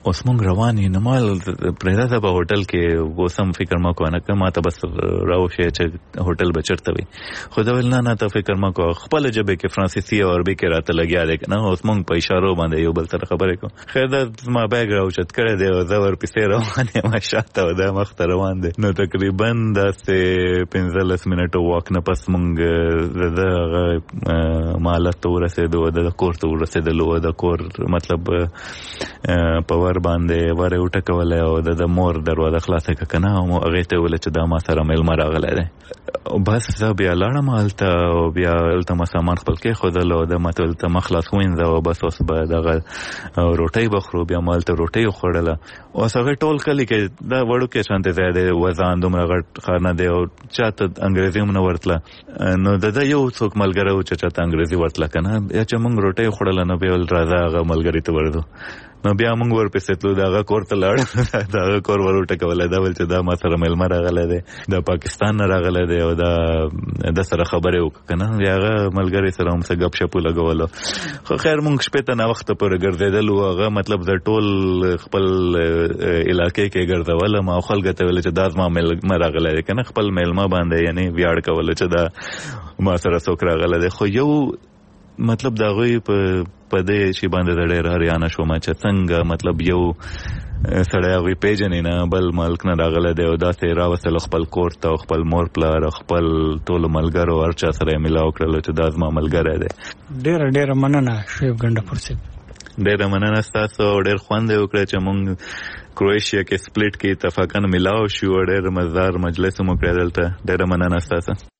اوس مونږ روان یې نمال پرېدا په هوټل کې وسم فکر ما کو نه کما ته بس راو شي چې هوټل بچرته وي خو دا ول نه ته فکر ما کو خپل جبه کې فرانسیسي او عربي کې راته لګیا دی کنه اوس مونږ په اشاره باندې یو بل سره خبرې کوم خیر دا ما بیگ راو چت کړی دی او زور پسې روان یم شاته و دا مخ ته روان دی نو تقریبا د 15 منټو واک نه پس مونږ د مالت ورسېدو د کور ته ورسېدلو د کور مطلب په باندې وره وټکول او د مور دروازه خلاصه ککنه او هغه ته ول چې دا ما سره مل مرغله ده بس بیا لاړم حالت او بیا الته سامان خپل کې خدل او د متل ته مخلاص وین دا بس اوس به دغه روټي بخرو بیا مال ته روټي خوړله او هغه ټول کلی کې دا وړو کې شانته زیاده وزن دومره غټ خانه دی او چاته انګریزي مونږ ورتله نو د یو څوک ملګری او چاته انګریزي ورتله کنه یا چې مونږ روټي خوړل نو بیا راځه هغه ملګری ته ورځو نو بیا موږ ورپسې تلو دا کور ته لاړ دا کور ورټه کوله دا ول چې دا ما سره ملما راغله ده د پاکستان نه راغله ده او دا د سره خبره وکنه هغه ملګری سره هم څه غب شپ لګولو خو خیر موږ شپه ته نه وخت پر ګرځیدل او هغه مطلب د ټول خپل علاقې کې ګرځول ما خلک ته ول چې دا ما ملما راغله ده کنه خپل ملما باندې یعنی ویاړ کول چې دا ما سره څوک راغله ده خو یو مطلب دا غوي په دې شی باندې ډېر هریانه شوم چې څنګه مطلب یو سړی غوي پیژنې نه بل ملک نه راغله دی او دا سه راوصل خپل کور ته خپل مور پلار خپل ټول ملګرو ورچا سره ملاو کړل چې دا زما ملګری دی ډېر مننه شیف ګندپور سي ډېر مننه تاسو ډېر خوند وکړ چې مونږ کروشیا کې سپلیټ کې اتفاقا ملاو شو ډېر مزدار مجلس مو کړل ته ډېر مننه تاسو